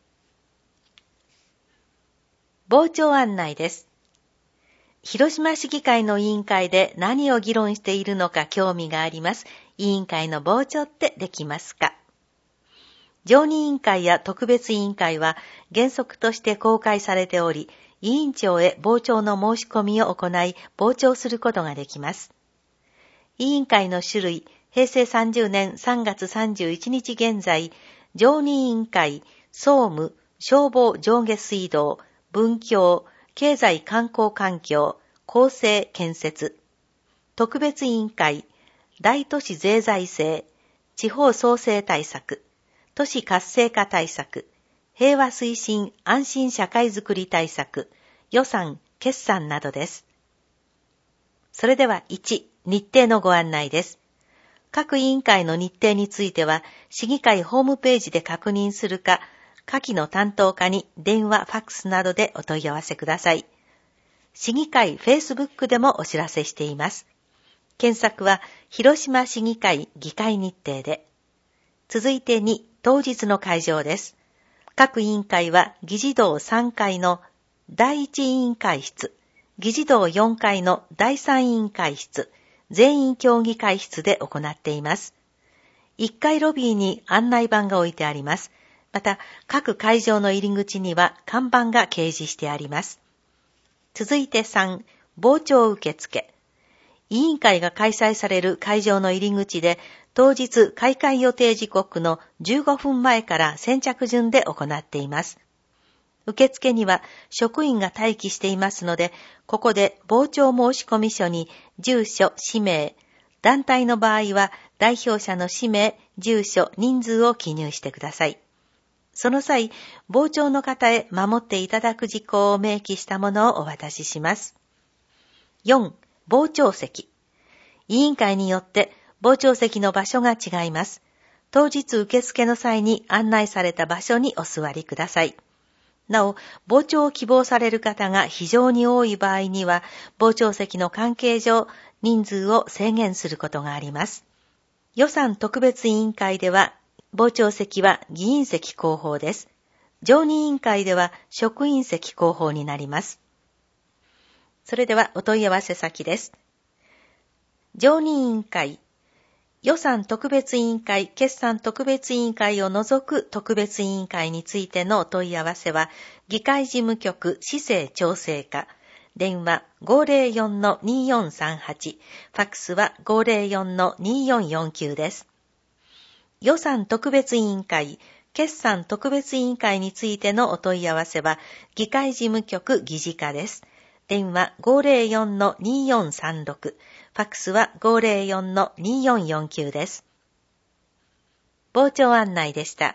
傍聴案内です。広島市議会の委員会で何を議論しているのか興味があります。委員会の傍聴ってできますか？常任委員会や特別委員会は原則として公開されており、委員長へ傍聴の申し込みを行い、傍聴することができます。委員会の種類、へいせいさんじゅうねんさんがつさんじゅういちにち現在、常任委員会、総務、消防上下水道、文教、経済観光環境、公正建設、特別委員会、大都市税財政、地方創生対策、都市活性化対策、平和推進安心社会づくり対策、予算、決算などです。それではいち、日程のご案内です。各委員会の日程については、市議会ホームページで確認するか、下記の担当課に電話、ファックスなどでお問い合わせください。市議会 Facebook でもお知らせしています。検索は、広島市議会議会日程で。続いてに、当日の会場です。各委員会は議事堂さんかいのだいいち委員会室、議事堂よんかいのだいさん委員会室、全員協議会室で行っています。いっかいロビーに案内板が置いてあります。また、各会場の入り口には看板が掲示してあります。続いてさん、傍聴受付。委員会が開催される会場の入り口で、当日開会予定時刻のじゅうごふんまえから先着順で行っています。受付には職員が待機していますので、ここで傍聴申込書に住所、氏名、団体の場合は代表者の氏名、住所、人数を記入してください。その際、傍聴の方へ守っていただく事項を明記したものをお渡しします。よん、傍聴席。委員会によって傍聴席の場所が違います。当日受付の際に案内された場所にお座りください。なお、傍聴を希望される方が非常に多い場合には、傍聴席の関係上、人数を制限することがあります。予算特別委員会では、傍聴席は議員席後方です。常任委員会では職員席後方になります。それではお問い合わせ先です。常任委員会、予算特別委員会、決算特別委員会を除く特別委員会についてのお問い合わせは、議会事務局市政調整課、電話 ごーぜろよんのにーよんさんはち、ファックスは ごーぜろよんのにーよんよんきゅうです。予算特別委員会、決算特別委員会についてのお問い合わせは、議会事務局議事課です。電話 ごーぜろよんのにーよんさんろく、ファックスは ごーぜろよんのにーよんよんきゅうです。傍聴案内でした。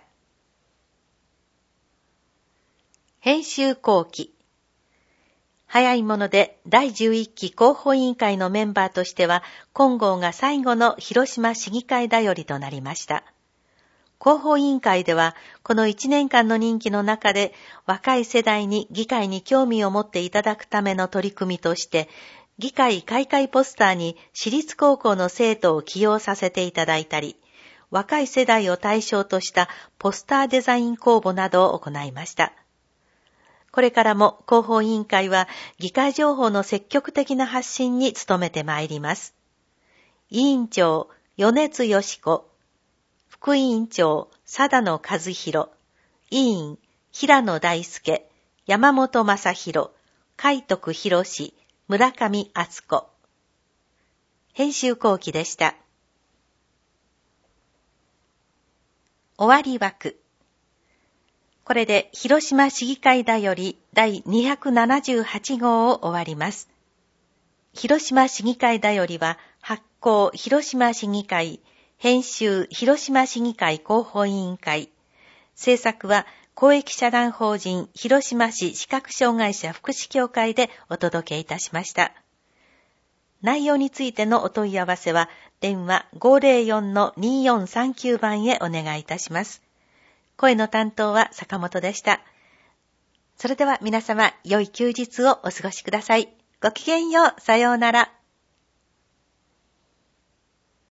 編集後期。早いものでだいじゅういっき広報委員会のメンバーとしては、今号が最後の広島市議会だよりとなりました。広報委員会では、このいちねんかんの任期の中で、若い世代に議会に興味を持っていただくための取り組みとして、議会開会ポスターに私立高校の生徒を起用させていただいたり、 若い世代を対象としたポスターデザイン公募などを行いました。これからも広報委員会は議会情報の積極的な発信に努めてまいります。委員長、米津よし子、副委員長、貞野和弘、委員、平野大輔、山本正弘、海徳博士、村上敦子。編集後期でした。終わり枠。これで広島市議会だより第にひゃくななじゅうはち号を終わります。広島市議会だよりは発行広島市議会、編集広島市議会広報委員会、制作は公益社団法人広島市視覚障害者福祉協会でお届けいたしました。内容についてのお問い合わせは電話 ごーぜろよんのにーよんさんきゅう 番へお願いいたします。声の担当は坂本でした。それでは皆様良い休日をお過ごしください。ごきげんよう。さようなら。